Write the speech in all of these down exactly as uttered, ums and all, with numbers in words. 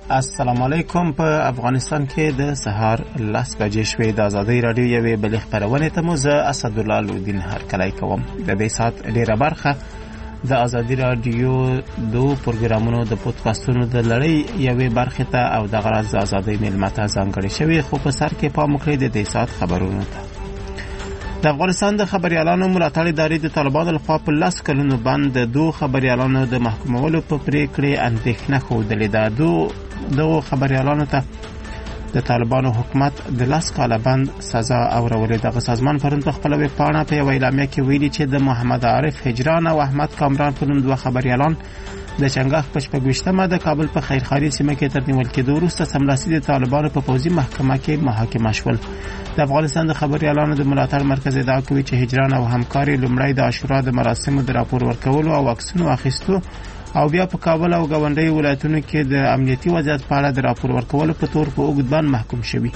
السلام علیکم. په افغانستان کې د سهار لس بجې شوې. د ازادۍ رادیو یوې بلې خپرونې ته مو زه اسدالله لودین هرکلی کوم. د دې ساعت ډېره برخه د ازادۍ رادیو دو پروګرامونو د پودکاسټونو د لړۍ یوې برخې ته او د غرض د ازادۍ میلمه ته ځانګړې شوې، خو په سر کې پام وکړئ د دې ساعت خبرونو ته. د افغانستان د خبريالانو ملاتړ ادارې د طالبانو لخوا په لس کلونو باندې د دوه خبريالانو د محکومولو په پریکړې اندېښنه ښودلې ده. دو دغو خبريالانو ته د طالبانو حکومت د لس کاله بند سزا اورولې. دغه سازمان پرون په خپله ویبپاڼه په یوه اعلامیه کې ویلي چې د محمد عارف هجران او احمد کامران په نوم دوه خبريالان د چنګاښ په شپږویشتمه د کابل په خیرخانې سیمه کې تر نیول کېدو وروسته سملاسي د طالبانو په پوځي محکمه کې محاکمه شول. د افغانستان د خبريالانو د ملاتړ مرکز ادعا کوي چې هجران او همکاري لومړی د عاشورا د مراسمو د راپور ورکولو او عکسونو اخیستو او بیا په کابل او ګاونډي ولایتونو کې د امنیتي وضعیت په اړه د راپور ورکولو په تور په اوږد بند محکوم شوي.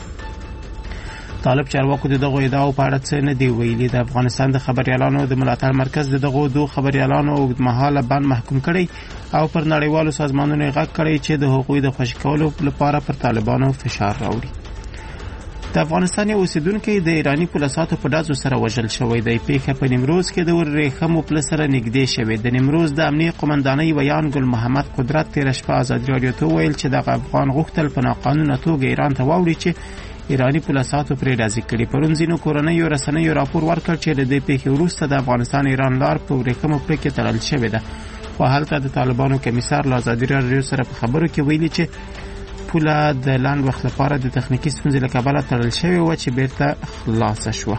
طالب چارواکو د دغو ادعاو په اړه څه نه دی ویلي. د افغانستان د خبريالانو د ملاتړ مرکز د دغو دوه خبريالانو اوږدمهاله بند محکوم کړی او پر نړیوالو سازمانونو غږ کړی چې د حقوقي د خوشي کولو لپاره پر طالبانو فشار راوړي. د افغانستان اوسیدونکو د ایرانی پولیساتو په ډزو سره وژل شوی دی. پیښه په نیمروز کې د ورېخمو پولیس سره نږدې شوې. د نیمروز د امنیه قومندانۍ ویان ګل محمد قدرت تېره شپه ازادي راډیو ته وویل چې دغه افغان غوښتل په ناقانونه توګه ایران ته واوړي چې ایرانی پولیساتو پرې ډزې کړي. پرون ځینو کورنیو رسنیو راپور ورکړ چې د دې پیښې وروسته د افغانستان ایران لار په ورېخمو پرې کې تړل شوې ده. خو هلته د طالبانو کمیسار له ازادي راډیو سره په خبرو کې ویلي چې پوله د لاند وخت لپاره د تخنیکی ستونزې له کبله تړل شوې وه چې بیرته خلاصه شوه.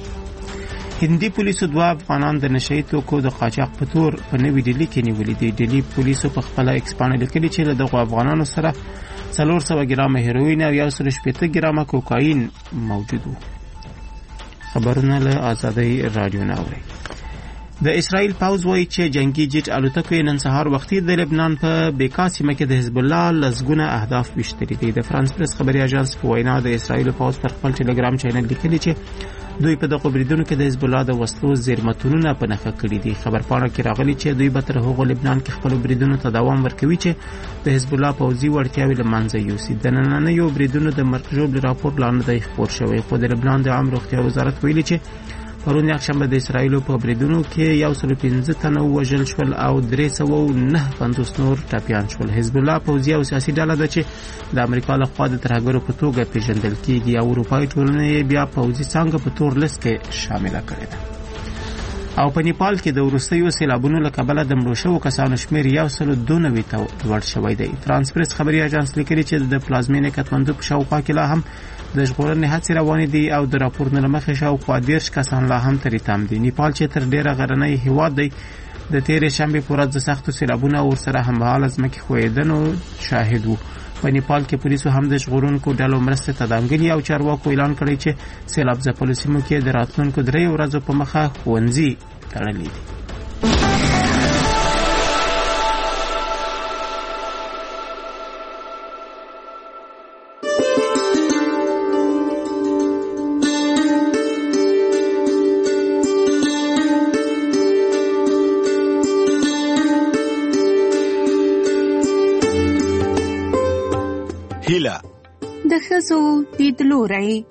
هندي پولیسو دوه افغانان د نشه یي توکو د قاچاق په تور په نوې ډیلي کې نیولي دي. ډیلي پولیسو په خپله ایکس پاڼه لیکلي چې له دغو افغانانو سره څلور سوه ګرامه هیروین او یو سل شپېته ګرامه کوکاین موجود وو. خبرونه له ازادۍ راډیو نه اورئ. د اسرائیل پوځ وایي چې جنگي جیټ الوتکو نن سهار وختي د لبنان په بیکا سیمه کې د حزب الله لسګونه اهداف ویشتلي دي. د فرانس پریس خبري اژانس په وینا د اسرائیل پوځ پر خپل ټلګرام چینل لیکلي چې دوی په دغه بریدونو کې د حزب الله د وسلو زیرمتونونه په نښه کړي دي. خبرپاڼه کې راغلي چې دوی به تر هغو لبنان کې خپل بریدونو ته دوام ورکوي چې د حزب الله پوځي وړتیاوې له منځه یوسي. د نننیو بریدونو د مرګ ژوبلې راپور لا نه دی خپور شوی، خو د لبنان د عام روغتیا وزارت ویلي چې پرون یکشنبه د اسرائیلو په بریدونو کې یو سل پنځه تنه وژل شول او درې سوه نهه پنځوس نور ټپیان شول. حزب الله پوځي او سیاسي ډله ده چې د امریکا لخوا د ترهګرو په توګه پیژندل کیږي او اروپایي ټولنه یې بیا پوځي څانګه په تور لیست کې شامله کړې ده. او په نیپال کې د وروستیو سیلابونو له کبله د مړو شوو کسانو شمېر یو سل دوه نوي ته لوړ شوی دی. فرانس پریس خبري اژانس لیکلي چې د پلازمینې کټمنډو په شاوخوا کې لا هم د ژغورنې هڅې روانې دي او د راپورونو له مخې شاوخوا دېرش کسان لا هم ترې تم دي. نیپال چې تر ډېره غرنی هېواد دی د تېرې شنبې په ورځ د سختو سیلابونو او ورسره هممهاله ځمکې ښویېدنو شاهد وو. په نیپال کې پولیسو هم د ژغورونکو ډلو مرستې ته دانګلي او چارواکو اعلان کړی چې سیلاب ځپلو سیمو کې د راتلونکو درې ورځو په مخه ښوونځي تړلي دي. هیله د ښځو لیدلوری.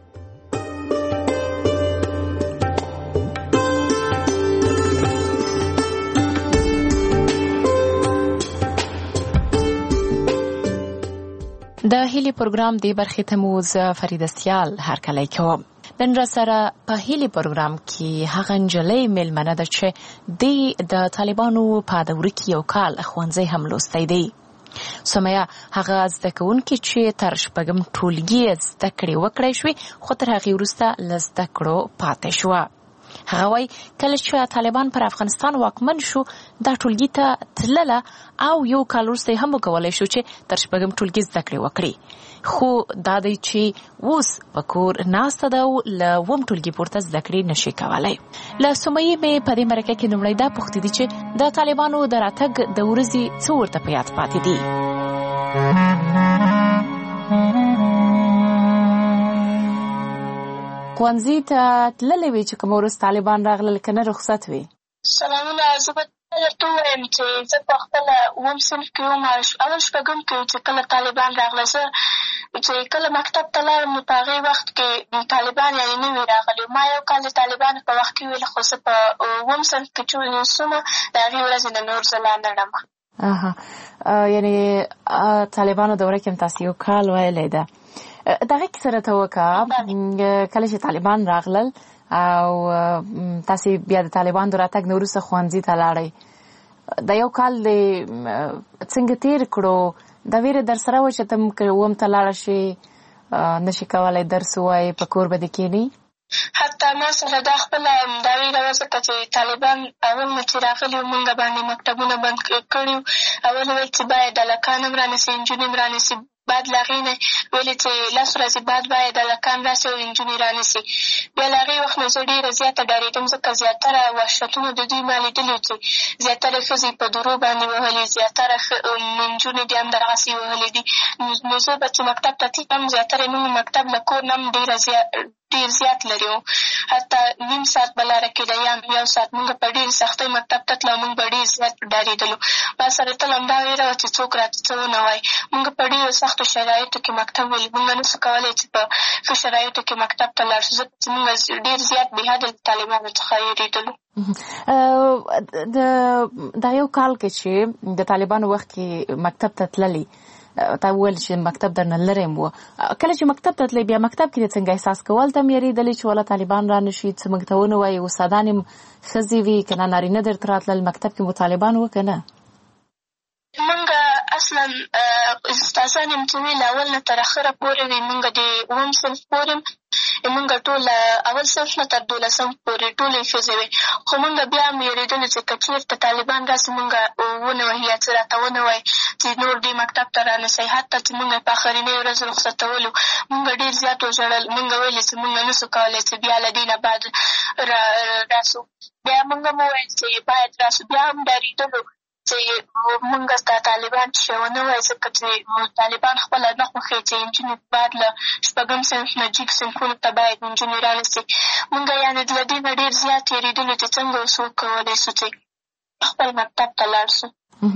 د هیلي پروګرام دی برخې ته مو زه فریده سیال هرکلی کوم. نن را سره په هیلي پروګرام کې هغه نجلۍ میلمنه ده چې د طالبانو په دوره کې یو کال ښوونځی هم لوستی دی. سمیه هغه زده کوونکې چې تر شپږم ټولګي زده کړې وکړی شوې خو تر هغې وروسته له زده کړو پاتې شوه. هغه وایي کله چې طالبان پر افغانستان واکمن شو دا ټولګي ته تلله او یو کال وروسته یې هم وکولی شو چې تر شپږم ټولګي زده کړې وکړي. خو دا دی چې اوس په کور ناسته ده او له اووم ټولګي پورته زده کړې نشي کولی. له سمیې مې په دې مرکه کې لومړی دا پوښتې دي چې د طالبانو د راتګ د ورځې څه ورته په یاد پاتې دي. ښوونځي ته تللی وې چې کومه ورځ طالبان راغلل که نه رخصت وې؟ سلامونه. زه به درته ووایم چې زه په خپله اووم صنف کې وم، اول شپږم کې چې کله طالبان راغله. زه چې کله مکتب ته لاړم نو په هغې وخت کې طالبان یعنې نه وي راغلي. ما یو کال د طالبانو په وخت کې ویل، خو زه په اووم صنف کې چې سومه د هغې ورځې نه نور زه لا نه ډمه. اها، یعنې طالبانو دوره کې هم تاسې یو کال ویلی ده. د هغې کیسه راته وکړه، کله چې طالبان راغلل او تاسې بیا د طالبانو د راتګ نه وروسته ښوونځي ته لاړئ، د یو کال د څنګه تېر کړو؟ دا ویره در سره وه چې ته که اووم ته لاړه شي نشي کولی درس ووایې، په کور به دې کښېني؟ حتی ما سره دا خپله دا ویره وه، ځکه چې طالبان اول نه چې راغلي وو مونږ باندې مکتبونه بند کړي وو. اول ویل چې باید هلکان هم رانیسي، نجونې هم رانیسي. بعد له هغې نه ویلې چې لس ورځې بعد باید هلکان راسي او نجونې رانیسي. بیا له هغې وخت نه زه ډېره زیاته ډارېدم، ځکه زیاتره وحشتونه د دوی ما لیدلي وو چې زیاتره ښځې په درو باندې وهلي، زیاتره نجونې دې هم دغسې وهلي دي. نو زه به چې مکتب ته تلم، زیاتره موږ مکتب له کور نه هم ډېره زیات ډېر زیات لرې وو. حتی نیم ساعت به لاره کېده یا یو ساعت. موږ په ډېرې سختۍ مکتب ته تلو، موږ به ډېر زیات ډارېدلو. ما سره تل همدا ویره وه چې څوک راته څه ونه وایي. موږ په ډېرو سختو شرایطو کې مکتب ولي، موږ نه سو کولی چې په ښه شرایطو کې مکتب ته لاړ شو، ځکه چې موږ ډېر زیات بې حده د طالبانو څخه وېرېدلو. د دا یو کال کې چې د طالبانو وخت کې مکتب ته تللي، تا وویل چې مکتب درنه لرې م و. کله چې مکتب ته تللی، بیا مکتب کې دې څنګه احساس کول؟ ته هم یېرېدلې چې والا طالبان را نه شي، څه موږ ته ونه وایي؟ استادان هم ښځې وي که نه نارینه درته راتلل؟ مکتب کې مو طالبان وه که نه؟ موږ اصلا استادان یم چې وي له اول نه تر اخره پورې وي. موږ د اووم صنف پورې موږ ټول اول صنف نه تر دولسم پورې ټولې ښځې وې. خو موږ بیا هم یېرېدلو چې که چېرته طالبان راسي موږ ونه وهي یا څه راته ونه وایي چې نور دې مکتب ته را نسئ. حتی چې موږ په آخرنۍ ورځ رخصتولو موږ ډېر زیات وژړل. موږ ویلې چې موږ نه سو کولی چې بیا له دې نه بعد راسو. بیا موږ هم وویل چې باید راسو. بیا هم ډارېدلو چې موږ ته طالبان چې ونه وایي، ځکه چې طالبان خپله نه خوښوي چې نجونې باید له شپږم صنف نه جګ صنفونو ته باید نجونې رانیسي. موږ یعنې له دې نه ډېر زیات یېرېدلو چې څنګه اوس وکولی سو چې خپل مکتب ته لاړ سو.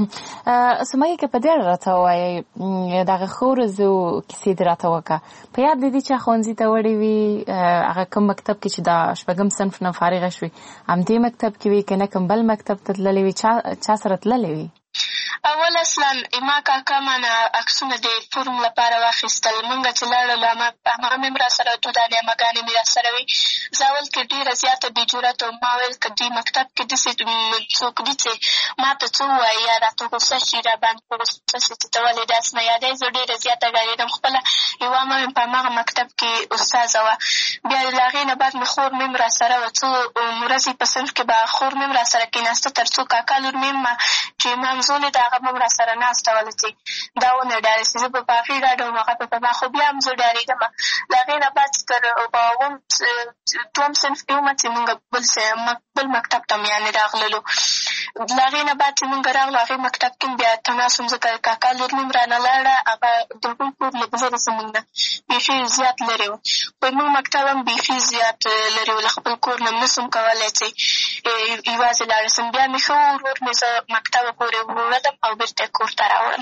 سمیه که په دې اړه راته ووایئ، دغه ښو ورځو کیسې دې راته وکړه. په یاد دې دي چې ښوونځي ته وړې وي، هغه کوم مکتب کې چې د شپږم صنف نه فارغه شوې همدې مکتب کې وي که نه کوم بل مکتب ته تللې وي؟ چا چا سره تللې وي؟ اول اصلا ما کاکا مانه عکسونه د فورم لپاره واخیستل. موږ چې لاړلو همغه مې هم را سره دودانې همګانې مې را سره وي. زه اول کې ډېره زیاته بې جرأته وم. ما ویل که دې مکتب کې داسې څوک دي چې ما ته څه ووایي یا راته غوسه شي، را باندې په غوسه شي چې ته ولې داسې نه یادوې. زه ډېره زیاته ډارېدم. خپله یوه مه مې په همغه مکتب کې استاذه وه. بیا له هغې نه بعد مې خور مې هم را سره وه. څو ورځې په صنف کې به خور مې هم را سره کېناسته، تر څو کاکا لور مې هم چې ممزولې ده هغه به هم را سره ناسته وله چې دا ونه ډارې شي. زه به په هغې ډاډه وم، هغه به په ما. خو بیا هم زه ډارېدم. له هغې نه بعد تر په اووم دوم صنف کې ومه چې مونږ بل بل مکتب ته یعنې راغللو. له هغې نه بعد چې مونږ راغلو هغې مکتب کې بیا تماس وم، ځکه کاکا لور مې هم رانه لاړه. هغه د هغوی کور لږ لرې زمونږ نه بیخي زیات لرې و. خو مونږ مکتب هم بیخي زیات لرې و. له خپل کور نه نه سم کولی چې یوازې لاړه سم. بیا مې ښه ورور مې زه مکتبه پورې وړلم او بېرته یې کور ته راوړم.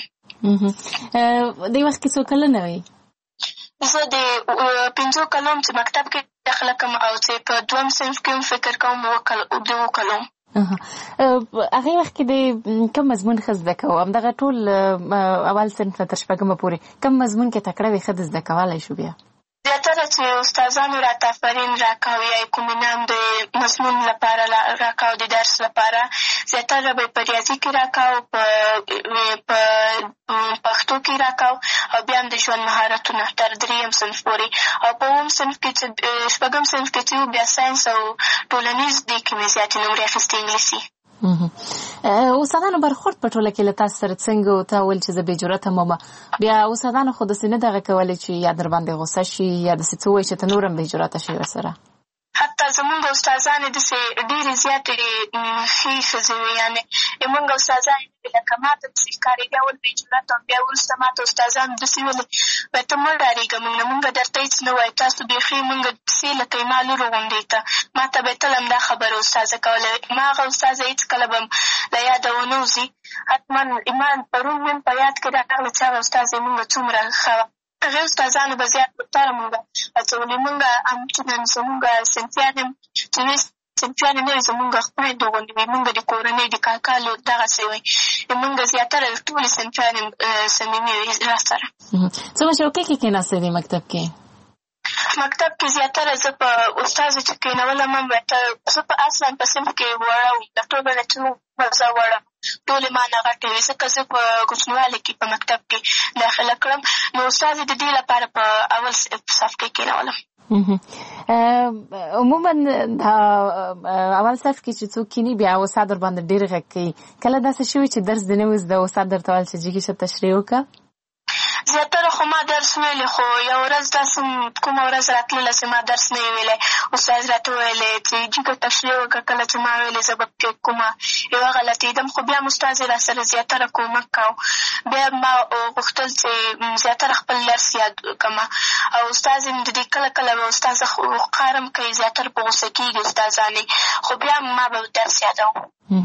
دې وخت کې څو کلنه وې؟ زه د پنځو کلو چې مکتب کې داخله کړم او چې په دوم صنف کې هم فکر کوم د اوو کلو. هغې وخت کې د کوم مضمون ښه زده کوو؟ همدغه ټول اول صنف نه تر شپږمه پورې کوم مضمون کې تکړه وې ښه د زده کولی شو؟ بیا زیاتره چې استادانو راته آفرین راکاو یا کوم انعام د مضمون لپاره راکاو، د درس لپاره زیاتره به په ریاضي کې راکاو، په پښتو کې راکاو او بیا هم د ژوند مهارتونه تر درېیم صنف پورې. او په اووم صنف کې چې شپږم صنف کې چې بیا ساینس او ټولنیز دې کې مې زیاتې نمرې اخیستې، انګلیسي. استادانو برخورد په ټوله کې له تاسو سره څنګه و؟ ته ویل چې زه بې جرأته وم، بیا استادانو خو داسې نه دغه کولی چې یا در باندې غوسه شي یا داسې څه ووایي چې ته نور هم بې جرأته شي ورسره؟ حتی زمونږ استادانې داسې ډېرې زیاتې ښې ښځې وې، یعنې زمونږ استادانې لکه ما ته داسې ښکارېدې اول به یې جرأت او بیا وروسته ما ته استادانو داسې ویلې وایي ته مه ډارېږه مونږ نه، مونږ درته هېڅ نه وایو، تاسو بیخي مونږ پسې لکه زما لور غوندې ته. ما ته به یې تل همدا خبره استاذه کوله. ما هغه استاذه هېڅکله به له یاده ونه وځي. حتما ایمان پرون مې په یاد کې راغله چې هغه استاذه یې مونږ څومره ښه وه. هغې استادانو به زیات بهتره مونږ هڅولې. مونږ همچنان زمونږ صنفیان هم چې وې صنفیانې نه وي زمونږ خویندو غوندې وي، مونږ د کورنۍ د کاکا لور دغسې وی. مونږ زیاتره ټولې صنفیانې صمیمي وي را سره. څومره چوکۍ کې کېناستې دې مکتب کې؟ مکتب کې زیاتره زه په استازو چې کېنولم هم زه په اصلا په صنف کې وړه وم، د ټولو نه چې زه وړه ټولې ما نه غټې وې، ځکه زه په کوچنیوالي کې په مکتب کې داخله کړم. نو استازې د دې لپاره په اول صف کې کېنولم. عموما دا اول صف کې چې څوک کینی بیا استاد ور باندې ډېر غږ کوي. کله داسې شوي چې درس دې نه وي زده استاد درته ویل چې جګې شه تشریح وکړه؟ زیاتره خو ما درس ویلی، خو یو ورځ داسې کومه ورځ راتلله چې ما درس نه یې ویلی، استاد راته ویلی چې جګه تشریح وکړه. کله چې ما ویلې زه به پکې کومه یوه غلطېدم، خو بیا م استاد یې را سره زیاتره کومک کوو. بیا ما غوښتل چې زیاتره خپل درس یاد کړم، او استاد یې د دې کله کله به استاذه قهر هم کوي، زیاتره په غوسه کېږي استادانې، خو بیا ما به درس یادوم.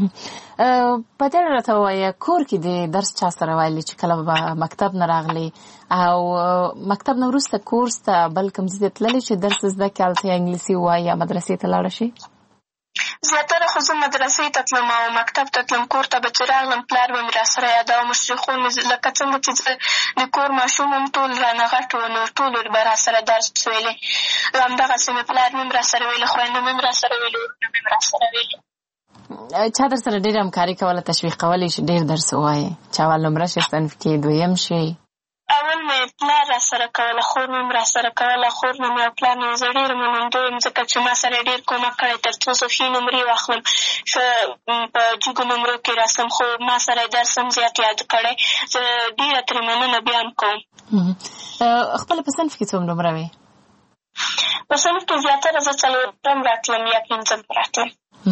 په دې راته ووایه کور کې د درس چا سره ویلي چې کله به مکتب نه راغلی او مکتب نه وروسته کورس ته بل کوم ځای ته تللی چې درس زده کړې هلته یا انګلیسي ووایي یا مدرسې ته لاړه شي؟ زیاتره خو زه مدرسې ته تلم او مکتب ته تلم. کور ته به چې راغلم پلار به مې را سره یادوه، مشرخون مې لکه څنګه چې زه د کور ماشوم هم ټول رانه غټ وو، نو ټولو به را سره درس ویلې. همدغسې مې پلار مې هم را سره ویلې، خویندو مې هم را سره ویلې، ورونه مې هم را سره ویلې. چا در سره ډېره همکاري کوله، تشویق کولی چې ډېر درس ووایې؟ چې اول نمره شي صنف کې دویم شي؟ اول مې پلار را سره کوله، خور مې هم را سره کوله. خور مې او پلار مې زه ډېره منندوی یم، ځکه چې ما سره ډېر کومک کړی تر څو زه ښې نمرې واخلم، ښه په جګو نمرو کې راسم. خو ما سره درس هم زیات یاد کړی، زه ډېره ترې مننه بیا هم کوم. خپله په صنف کې څوم نمره وې؟ په صنف کې زیاتره زه څلورم راتلم یا پنځم راتلم.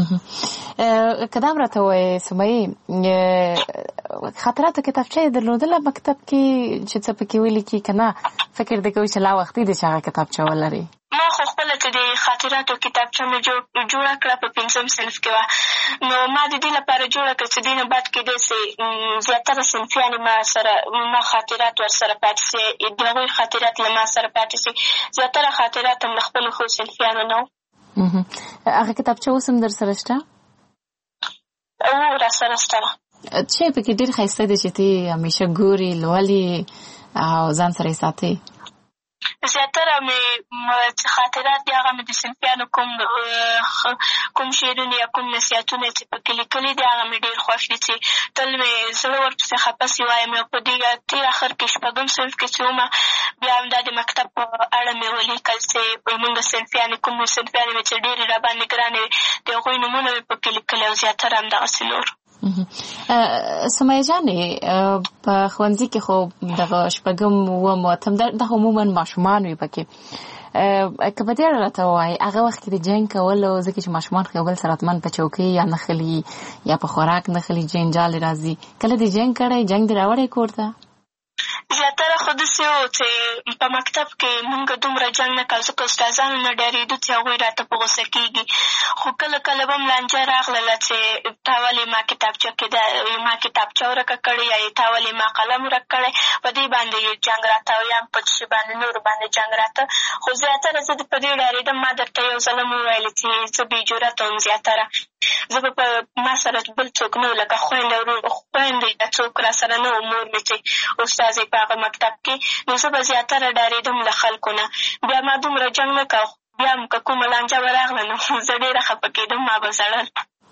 که دا هم راته ووایې سمیې، خاطراتو کتابچه یې درلودله مکتب کې چې څه پکې ولیکي که نه فکر دې کوي چې لا وختي دی چې هغه کتابچه ولري؟ ما خو خپله چې د خاطراتو کتابچه مې جوړه کړه په پنځم صنف کې وه، نو ما د دې لپاره جوړه کړه چې دې نه بعد کېدی سي زیاتره صنفیانې ما سره ما خاطرات ورسره پاتې سي، د هغوی خاطرات له ما سره پاتې سي. زیاتره خاطرات هم له خپلو ښو صنفیانو نه وو. هغه کتابچه اوس هم در سره شته؟ او را سره شته. څه پکې ډېر ښایسته دی چې ته همیشه ګورې، لولې او ځان سره یې ساتې؟ زیاتره مې چې خاطرات دي هغه مې د صنفیانو کوم کوم شعرونه یا کوم نصیحتونه چې پکې لیکلي دي هغه مې ډېر خوښ دي، چې تل مې زړه ورپسې خفه سي وایم. او په دې تېر اخر کې شپږم صنف کې چې ومه بیا همدا د مکتب په اړه مې ولیکل چې زمونږ صنفیانې کوم صنفیانې مې چې ډېرې راباندې ګرانې وې د هغوی نومونه مې پکې لیکلي او زیاتره همدغسې نور. سمیه جانې په ښوونځي کې خو دغه شپږم اووم اتم دغه عموما ماشومان وي پکې، که په دې اړه راته ووایې هغه وخت کې د جنګ کولو، ځکه چې ماشومان خو یو بل سره حتما په چوکۍ یا نښلي یا په خوراک نښلي، جنجال راځي، کله دې جنګ کړی؟ جنګ دې راوړی کور ته؟ زیاتره خو داسې وو چې په مکتب کې مونږ دومره جنګ نه کوو، ځکه استادانو نه ډارېدو چې هغوی راته په غوسه کېږي. خو کله کله به م لانجه راغلله چې تا ولې ما کتابچه کې ما کتابچه ورکه کړې یا تا ولې ما قلم ورک کړی، په دې باندې جنګ راته او یا په شي باندې نورو باندې جنګ راته. خو زیاتره زه په دې ډارېدم. ما درته یو ځل هم وویلې چې زه بې جرأته وم زیاتره. زه به په ما سره بل څوک نه و، لکه خویندې خویندې یا څوک را سره نه و، مور مې چې استازی په هغه مکتب کې، نو زه به زیاتره ډارېدم له خلکو نه. بیا ما دومره جنګ نه کوه، بیا هم که کومه لانجه به راغله نو زه ډېره خفه کېدم، ما به ژړل.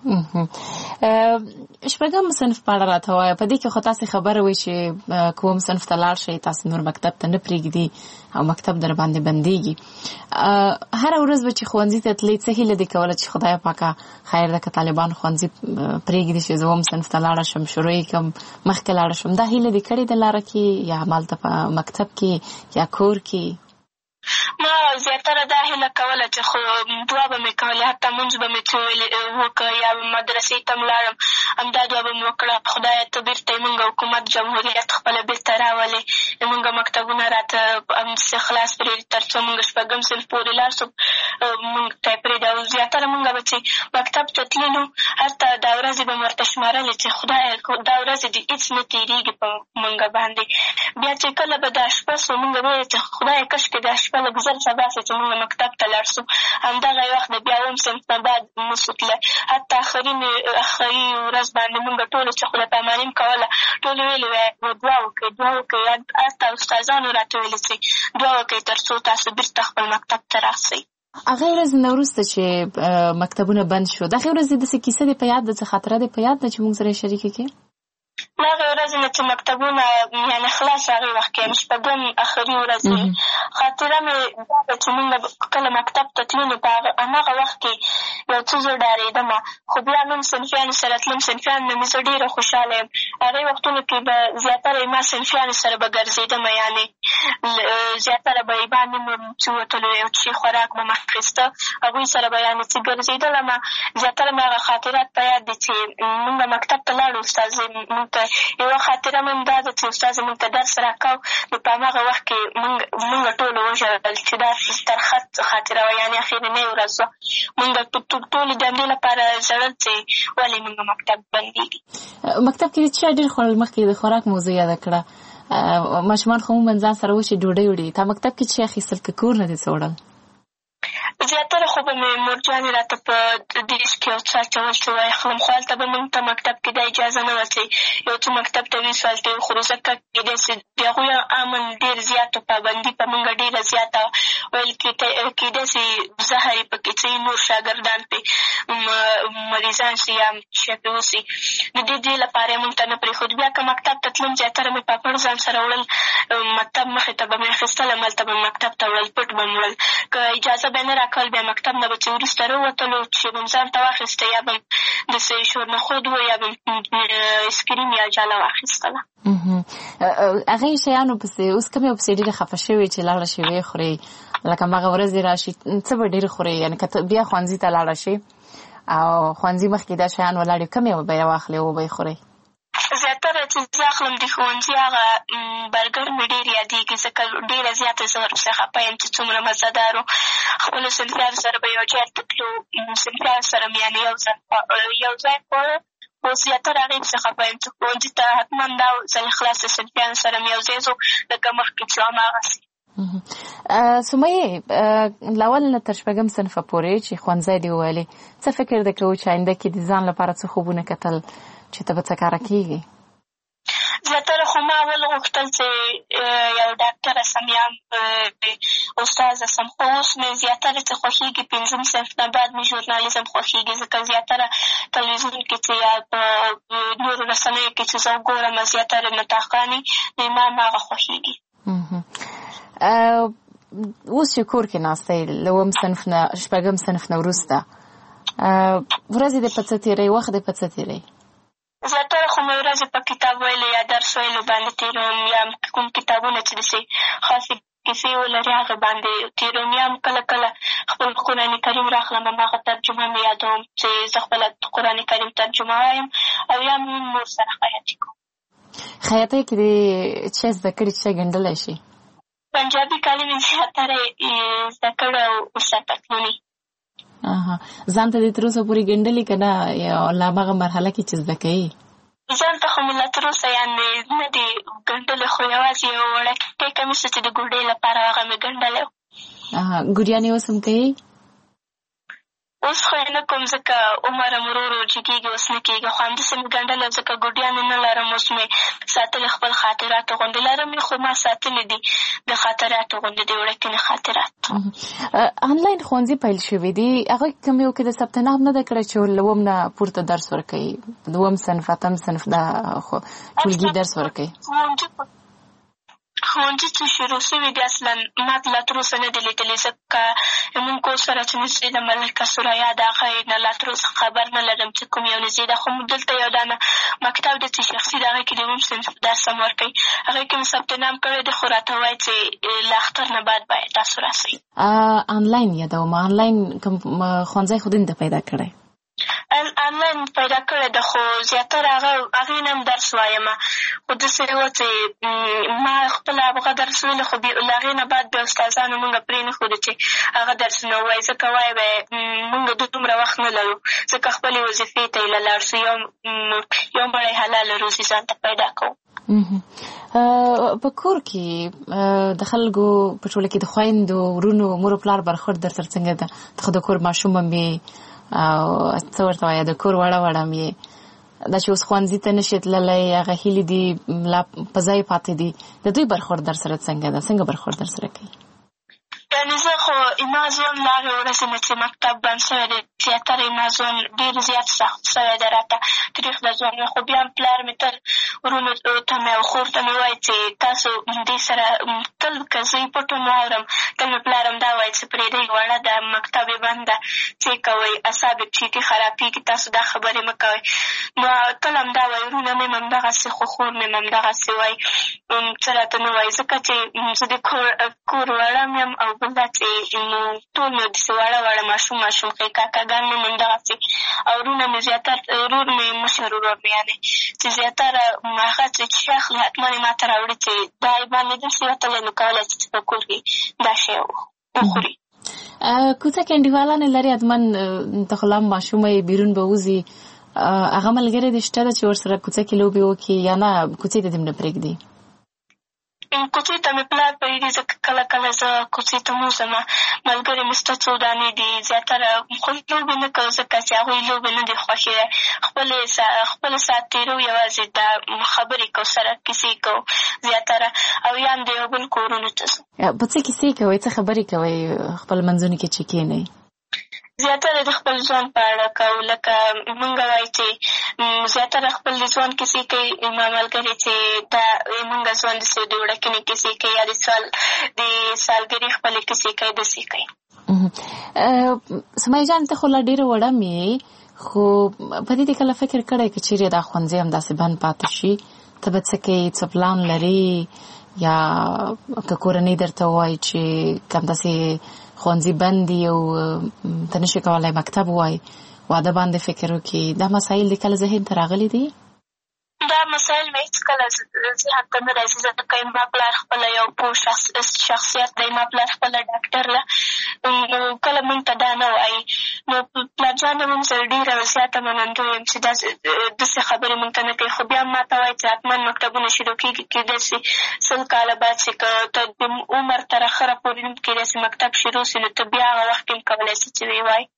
شپږم صنف په اړه راته وایه. په دې کې خو تاسې خبره وایي چې کوم صنف ته لاړ شئ تاسې نور مکتب ته نه پرېږدي او مکتب در باندې بندېږي. هره ورځ به چې ښوونځي ته تلې څه هیله دې کوله چې خدای پاکه خیر ده که طالبان ښوونځي پرېږدي چې زه اووم صنف ته لاړه شم، شروع یې کړم، مخکې لاړه شم؟ دا هیله دې کړې ده لاره کې یا همالته په مکتب کې یا کور کې؟ ما زیاتره دا هیله کوله چې خو دعا به مې کولې، حتی مونځ به مې ترې وکړه یا مدرسې ته م لاړم، همدا دعا به مې وکړه، خدایه ته بېرته یې مونږ حکومت جمهوریت خپله بېرته راولې، مونږ مکتبونه راته همداسې خلاص پرېږدي تر څو مونږ شپږم صنف پورې لاړ شو، مونږ ته یې پرېږدي. او زیاتره مونږ به چې مکتب ته تللو حتی دا ورځې به مې ورته شمارلې چې خدایه دا ورځې دې هېڅ نه تېرېږي په مونږ باندې. بیا چې کله به دا شپه سو مونږ به ویل چې خدایه کاشکې دا شپه لږ زر سبا سي چې مونږ مکتب ته لاړ سو. همدغه وخت د بیا اووم صنف نه بعد نسو تللی، حتی آخري آخري ورځ باندې مونږ ټولو چې خدای پاماني م کوله ټولو ویلې وایي دعا وکړئ دعا وکړئ، حتی استادانو راته ویلې چې دعا وکړئ تر څو تاسو بېرته خپل مکتب ته راسئ. هغه ورځ نه وروسته چې مکتبونه بند شو، دغه ورځ داسې کیسه دې په یاد ده، څه خاطره دې په یاد ده چې مونږ سره یې شریکه کړې؟ هغې ورځې نه چې مکتبونه یعنې خلاص هغې وخت کې یعنې شپږم آخري ورځ وي، خاطره مې دا ده چې مونږ کله مکتب ته تللو په هماغه وخت کې یو څه زه ډارېدم، خو بیا نوم صنفیانو سره تلم، صنفیانو نه مې زه ډېره خوشحاله یم. هغې وختونو کې به زیاتره ما صنفیانو سره به ګرځېدم، یعنې زیاتره به یې باندې مې چې وتلو یو څه خوراک به مې اخېسته، هغوی سره به یعنې چې ګرځېدلم. زیاتره مې هغه خاطرات په یاد دي چې مونږ مکتب ته لاړو، استازۍ مونږ ته یوه خاطره مې هم دا ده چې استازۍ مونږ ته درس راکاو، نو په هماغه وخت کې مونږ مونږ ټولو وژړل چې دا ترخه خاطره وه، یعنې اخرنۍ ورځ وه. مونږ ټولې د همدې لپاره ژړل چې ولې مونږ مکتب بندېږي. مکتب کې چا ډېر خوړل؟ مخکې د خوراک موضوع یاده کړه، ماشومان خو عموماً ځان سره و چې ډوډۍ وړي، تا مکتب کې چې اخیستل که کور نه دې څه وړل؟ زیاتره خو به مې مورجانې راته په ډیش کې یو څه اچول چې واخلم، خو هلته به مونږ ته مکتب کې دا اجازه نه وه چې یو څه مکتب ته ویسو هلته یې وخورو، ځکه کېدای سي د هغوی امن ډېر زیات و، پابندي په مونږ ډېره زیاته وه، ویل کېدای سي زهر یې پکې څه نور شاګردان پرې مریضان سي یا شی پرې وسي، د دې دې لپاره یې مونږ ته نه پرېښود. بیا که مکتب ته تلم زیاتره مې پاپړ ځان سره وړل، مکتب مخې ته به مې اخېستل، هملته به مې مکتب ته وړل، پټ به مې وړل، که اجازه به یې نه راکول بیا مکتب نه به چې وروسته راووتلو چې به م ځان ته واخېسته، یا به م داسې شورنخود و یا به م اسکریم یا جاله واخېستله. هغې شیانو پسې اوس کوم یو پسې ډېرې خفه شوې چې لاړه شي ویې خورې، لکه هماغه ورځ دې راشي څه به ډېر خورې، یعنې که بیا ښوونځي ته لاړه شي او ښوونځي مخکې دا شیان ولاړ وي، کوم یو به یې واخلې او به یې خورې؟ زیاتره چې زه اخلم د ښوونځي هغه برګر مې ډېر یادېږي، ځکه ډېره زیاته زه ورپسې خفه یم چې څومره مزهدار و. خپلو صنفیانو سره به یو ځای ته تلو، صنفیانو سره مې یعنې یو ځای یو ځای خواړه، خو زیاتره هغې پسې خفه یم چې ښوونځي ته حتما دا ځل خلاص د صنفیانو سره مې یو ځای ځو، لکه مخکې چې هماغسې. سمیې له اول نه تر شپږم صنفه پورې چې ښوونځی دې وویلې، څه فکر دې کوو چې آینده کې د ځان لپاره څه خوبونه کتل چې ته به څه کاره کېږي؟ زیاتره خو ما اول غوښتل چې یو ډاکټره سم یا استاذه سم، خو اوس مې زیاتره چې خوښېږي پنځم صنف نه بعد مې ژورنالیزم خوښېږي، ځکه زیاتره تلویزیون کې چې یا په نورو رسنیو کې چې زه وګورم زیاتره نطاقانې نو ما هماغه خوښېږي. اوس چې کور کې ناسته یې له اووم صنف نه شپږم صنف نه وروسته ورځې دې په څه تېروي، وخت دې په څه تېروي؟ زیاتره خو مې ورځې په کتاب ویلو یا درس ویلو باندې تېروم، یا کوم کتابونه چې داسې خاصې کیسې ولري هغه باندې تېروم، یا هم کله کله خپل قرآن کریم راخلم هماغه ترجمه مې یادوم چې زه خپله قرآن کریم ترجمه وایم، او یا مې مور سره خیاطي کوم. خیاطۍ کې دې څه زده کړي چې ګنډلی شي؟ پنجابي کالي مې زیاتره زده کړی او استاد پتلوني. ځان ته دې تر اوسه پورې ګنډلي که نه، یا لا هماغه مرحله کې چې زده کوې؟ ځان ته خو مې لا تر اوسه یعنې نه دي ګنډلی، خو یوازې یو وړوکی کمیس چې د ګوډۍ لپاره هغه مې ګنډلی و. ګوډیانې اوس هم کوې؟ اوس خو یې نه کوم ځکه عمر هم ورو ورو جګېږي، اوس نه کېږي، خو همداسې مې ګنډلی ځکه ګوډیانې نه لرم، اوس مې ساتلې خپل خاطراتو غوندې لرم یې، خو ما ساتلې دي د خاطراتو غوندې د وړکینې خاطرات. آنلاین ښوونځي پیل شوي دي، هغوی کوم یو کې د ثبت نام نه ده کړی چې له اووم نه پورته درس ورکوي، د اووم صنف اتم صنف دا ټولګي درس ورکوي؟ ښوونځي چې شروع شوي دي اصلا ما لا تر اوسه نه دي لیدلي، ځکه مونږ کور سره چې نږدې د ملکه سوریا د هغه یې نه لا تر اوسه خبر نه لرم چې کوم یو نږدې ده. خو دلته یو دانه مکتب دی چې شخصي د هغې کې د اووم صنف درس هم ورکوي، هغې کې مې ثبت نام کړی دی، خو راته وایي چې له اختر نه بعد باید تاسو راسئ. آنلاین یادوم، آنلاین کوم ښوونځی خو دې ته پیدا کړی؟ آنلاین پیدا کړی ده، خو زیاتره هغه هغې نه هم درس وایم، خو داسې وه چې ما خپله هغه درس ویلو، خو له هغې نه بعد بیا استادانو مونږ پرې نه ښودو چې هغه درسونه ووایي، ځکه وایي به یې مونږ دومره وخت نه لرو، ځکه خپلې وظیفې ته یې له لاړ شو، یو یو مړی حلاله روزي ځان ته پیدا کوو. په کور کې د خلکو په ټوله کې د خویندو ورونو مور و پلار برخورد در سره څنګه ده؟ ته خو د کور ماشوم هم یې او څه ورته وایه د کور وړه وړه هم یې، دا چې اوس ښوونځي ته نشي تللی، هغه هیلې دي لا په ځای پاتې دي، د دوی برخورد در سره څنګه ده؟ څنګه برخورد در سره کوي؟ یعنې زه خو زما ژوند له هغې ورځې نه چې مکتب بند شوی دی زیاتره زما ژوند ډېر زیات سخت شوی دی راته، تریخ د ژوند. خو بیا هم پلار مې تل ورونو ته مې او خور ته مې وایي چې تاسو دې سره تل که زه یې پټ هم واورم، تل مې پلار هم دا وایي چې پرېږدئ وړه ده، مکتب یې بند ده، څه یې کوئ، اعصاب یې پسې خرابېږي، تاسو دا خبرې مه کوئ. نو تل همدا وایي، ورونه مې هم همدغسې، خو خور مې هم همدغسې وایي، څه راته نه وایي، ځکه چې زه د کور کور وړه مې یم، او بل دا چې ټول مې داسې واړه واړه ماشوم ماشوم ښې کاکاګان مې هم همدغسې، او ورونه مې زیاتر ورور مې مشر ورور مې یعنې چې زیاتره هغه چې شی اخلي حتما یې ما ته راوړي چې دا یې باندې داسې وتلی، نو کولی شي چې په کور کې دا شی وخوري. کوڅه کې انډیوالانې لري حتما، ته خو لا هم ماشومه یې، بیرون به وځي، هغه ملګري دې شته ده چې ورسره کوڅه کې لوبې وکړي، یا نه کوڅې ته دې هم نه پرېږدي؟ کوڅې ته مې پلار پرېږدي، ځکه کله کله زه کوڅې ته مه وځم، ملګري مې شته څو دانې دي، زیاتره خو لوبې نه کوو ځکه چې هغوی لوبې نه دي خوښې دی، خپلې خپل ساعت تېرو، یوازې دا خبرې کوو سره، کیسې کوو زیاتره، او یا هم د یو بل کورونو ته ځو. په څه کیسې کوئ، څه خبرې کوئ خپل منځونو کې چې کښېنئ؟ زیاتره د خپل ژوند په اړه کوو، لکه مونږ وایي چې زیاتره خپل د ژوند کیسې کوي، زما ملګري چې دا مونږ ژوند داسې د وړکینې کیسې کوي، یا د سال د سالګرې خپلې کیسې کوي، داسې کوي. سمیه جان، ته خو لا ډېره وړه مې، خو په دې دې کله فکر کړی که چیرې دا ښوونځی همداسې بند پاتې شي، ته به څه کوې، څه پلان لرې، یا که کورنۍ درته ووایي چې همداسې ښوونځي بند دي او ته نشي کولی مکتب ووایي، واده باندې فکر وکړي، دا مسایل دې کله ذهن ته راغلي دي؟ دا مسایل مې هېڅکله ذهن ته نه راځي، ځکه زما پلار خپله یو پوه شخصیت دی، زما پلار خپله ډاکټر ده، نو کله مونږ ته دا نه وایي. نو پلارجان هم مونږ سره ډېره زیاته منندوی یم چې داسې خبرې مونږ ته نه کوي، خو بیا هم ما ته وایي چې حتما مکتبونه شروع کېږي، کېدای شي سل کاله بعد چې که ته د عمر تر اخره پورې هم کېدای شي مکتب شروع شي، نو ته بیا هغه وخت کې هم کولی شي چې ویې وایي.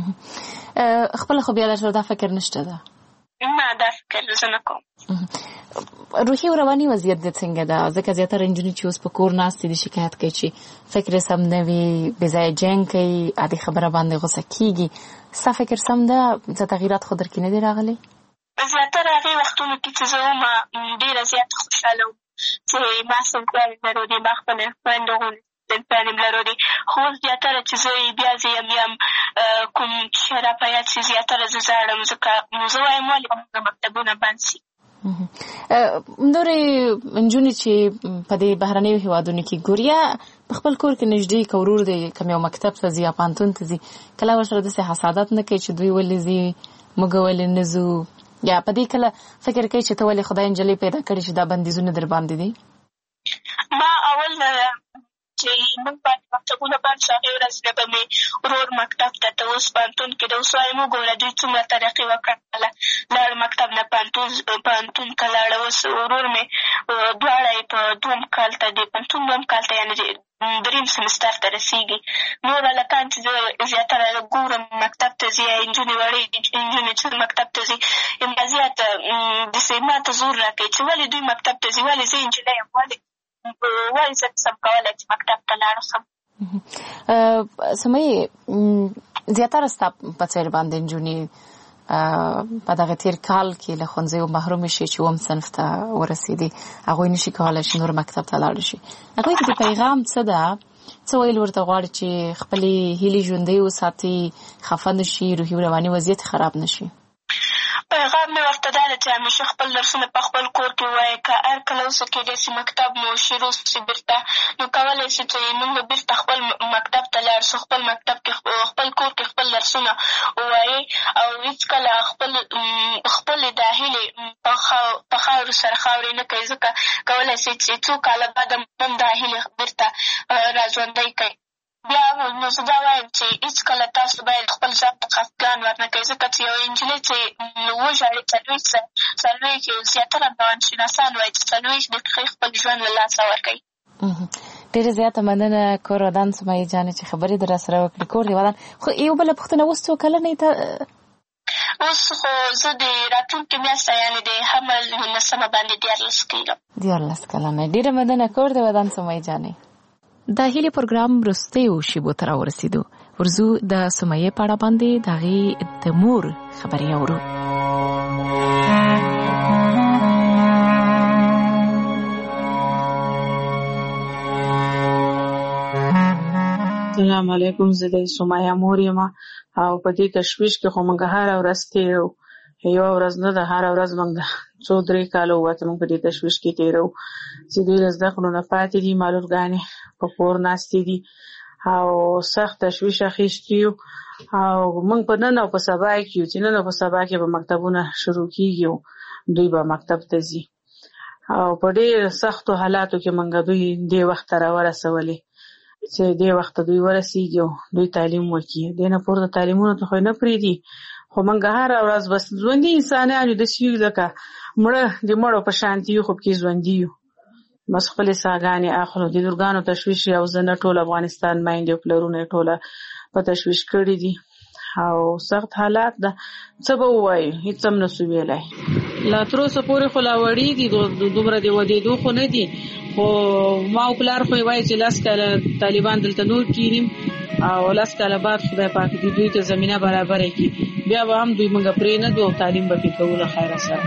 خپله خو بیا درته دا فکر نشته ده؟ نه، دا فکر زه نه کوم. روحي او رواني وضعیت دې څنګه ده؟ ځکه زیاتره نجونې چې اوس په کور ناستې دي شکایت کوي چې فکر یې سم نه وي، بې ځایه جنګ کوي، عادي خبره باندې غوسه کېږي. ستا فکر سم ده؟ څه تغیرات خو در کې نه دي راغلي؟ زیاتره هغې وختونو کې چې زه وم ډېره زیاته خوشحاله وم چې ما صنفیانې لرلې، ما خپله خویندو غوندې صنفیانې م لرلې، خو اوس زیاتره چې زه بیا زه یم یم کوم شی را په یاد شي، زیاتره زه زاړم، ځکه زه وایم ولې به مکتبونه بند شي. نورې نجونې چې په دې بهرنیو هېوادونو کې ګوریا په خپل کور کې نږدې که ورور دی کوم یو مکتب ته ځي یا پوهنتون ته ځي، کله ورسره داسې حسادت نه کوي چې دوی ولې ځي موږ ولې نه ځو، یا په دې کله فکر کوي چې ته ولې خدای نجلۍ پیدا کړې چې دا بندیزونه در باندې دي؟ ما اول چې موږ باندې مکتبونه بند شو، هغې ورځ نه به مې ورور مکتب ته ته اوس پوهنتون کې ده، اوس وایم وګوره دوی څومره ترقي وکړله، لاړ مکتب نه پوهنتون ته لاړه، اوس ورور مې دواړه یې په دوم کال ته د پوهنتون دوم کال ته یعنې دریم سمستر ته رسېږي. نور هلکان چې زه زیاتره ګورم مکتب ته ځي، یا نجونې وړې نجونې چې مکتب ته ځي، ما زیات داسې ما ته زور را کوي چې ولې دوی مکتب ته ځي، ولې زه نجلۍ یم، ولې ولې زه سم کولی چې مکتب ته لاړ شم. سمیې زیاتره ستا په څېر باندې نجونې په دغه تیر کال کې له ښوونځیو محروم شي چې اووم صنف ته ورسېدي هغوی نشي کولی چې نور مکتب ته لاړ شي هغوی کې د پیغام څه ده څه ویل ورته غواړي چې خپلې هیلې ژوندۍ وساتي خفه نه شي روحي رواني وضعیت خراب نه شي پیغام مې ورته دا دی چې همیشه خپل درسونه په خپل کور کې ووایئ که هر کله اوسه کېدای شي مکتب مو شروع شي بېرته نو کولی شي چې موږ بېرته خپل مکتب ته لاړ شو خپل مکتب کې خپل کور کې خپل درسونه ووایئ او هېڅکله خپل خپلې دا هیلې په خاورو سره خاورې نه کوي ځکه کولی شي چې څو کاله بعده هم دا هیلې بېرته راژوندۍ کوي بیا نو زه دا وایم چې هېڅکله تاسو باید خپل ځان ته خفګان ورنه کوئ ځکه چې یوه نجلۍ چې وژاړي څلوېښت څلوېښت زیاتره روانشناسان وایي چې څلوېښت دقیقې خپل ژوند له لاسه ورکوي ډېره زیاته مننه کور ودان سمیه جانې چې خبرې در سره وکړې کور دې ودان خو یو بله پوښتنه اوس څو کلنې ته اوس خو زه د راتلونکې میاشته یعنې د حمل نولسمه باندې دیارلس کېږم دیارلس کلنه ډېره مننه کور دې ودان سمیه جانې د هیلې پروګرام وروستیو شیبو ته راورسېدو ورځو د سمیې په اړه باندې د هغې د مور خبرې اورو السلام علیکم زه د سمیه مور یم او په دې تشویش کې خو موږ هره ورځ تېرو یوه ورځ نه ده هره ورځ موږ د څو درې کاله ووته موږ په دې تشویش کې تېرو چې دوی له زده کړو نه پاتې دي معلولګانې په کور ناستې دي او سخت تشویش اخیستي یو او موږ په نن او په سبا کې یو چې نن او په سبا کې به مکتبونه شروع کېږي دوی به مکتب ته ځي او په ډېر سختو حالاتو کې موږ دوی دې وخت ته راورسولې چې دې وخت دوی ورسېږي او دوی تعلیم وکړي دې نه پورته تعلیمونو ته خو نه پرېږدي خو موږ هره ورځ بس ژوندي انسانان یو داسې یو لکه مړه د مړو په شانتي یو خو پکې ژوندي یو بس خپلې ساګانې اخلو د لورګانو تشویش او زه نه ټول افغانستان میندې او پلرونه یې ټوله په تشویش کړي دي او سخت حالات ده څه به ووایو هېڅ هم نه سو ویلی لا تر اوسه پورې خو لا وړېږي دومره د ودېدو خو نه دي خو ما او پلار خو یې وایي چې لس کاله طالبان دلته نور کېنیم او لس کاله بعد خدای پاک دې دوی ته زمینه برابره کړي بیا به هم دوی موږ پرې نه دو او تعلیم به پرې کوو له خیره سره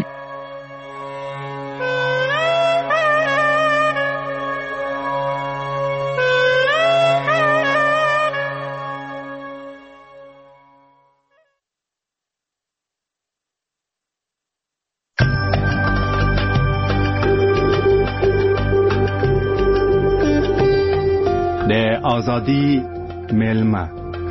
آزادی میلمه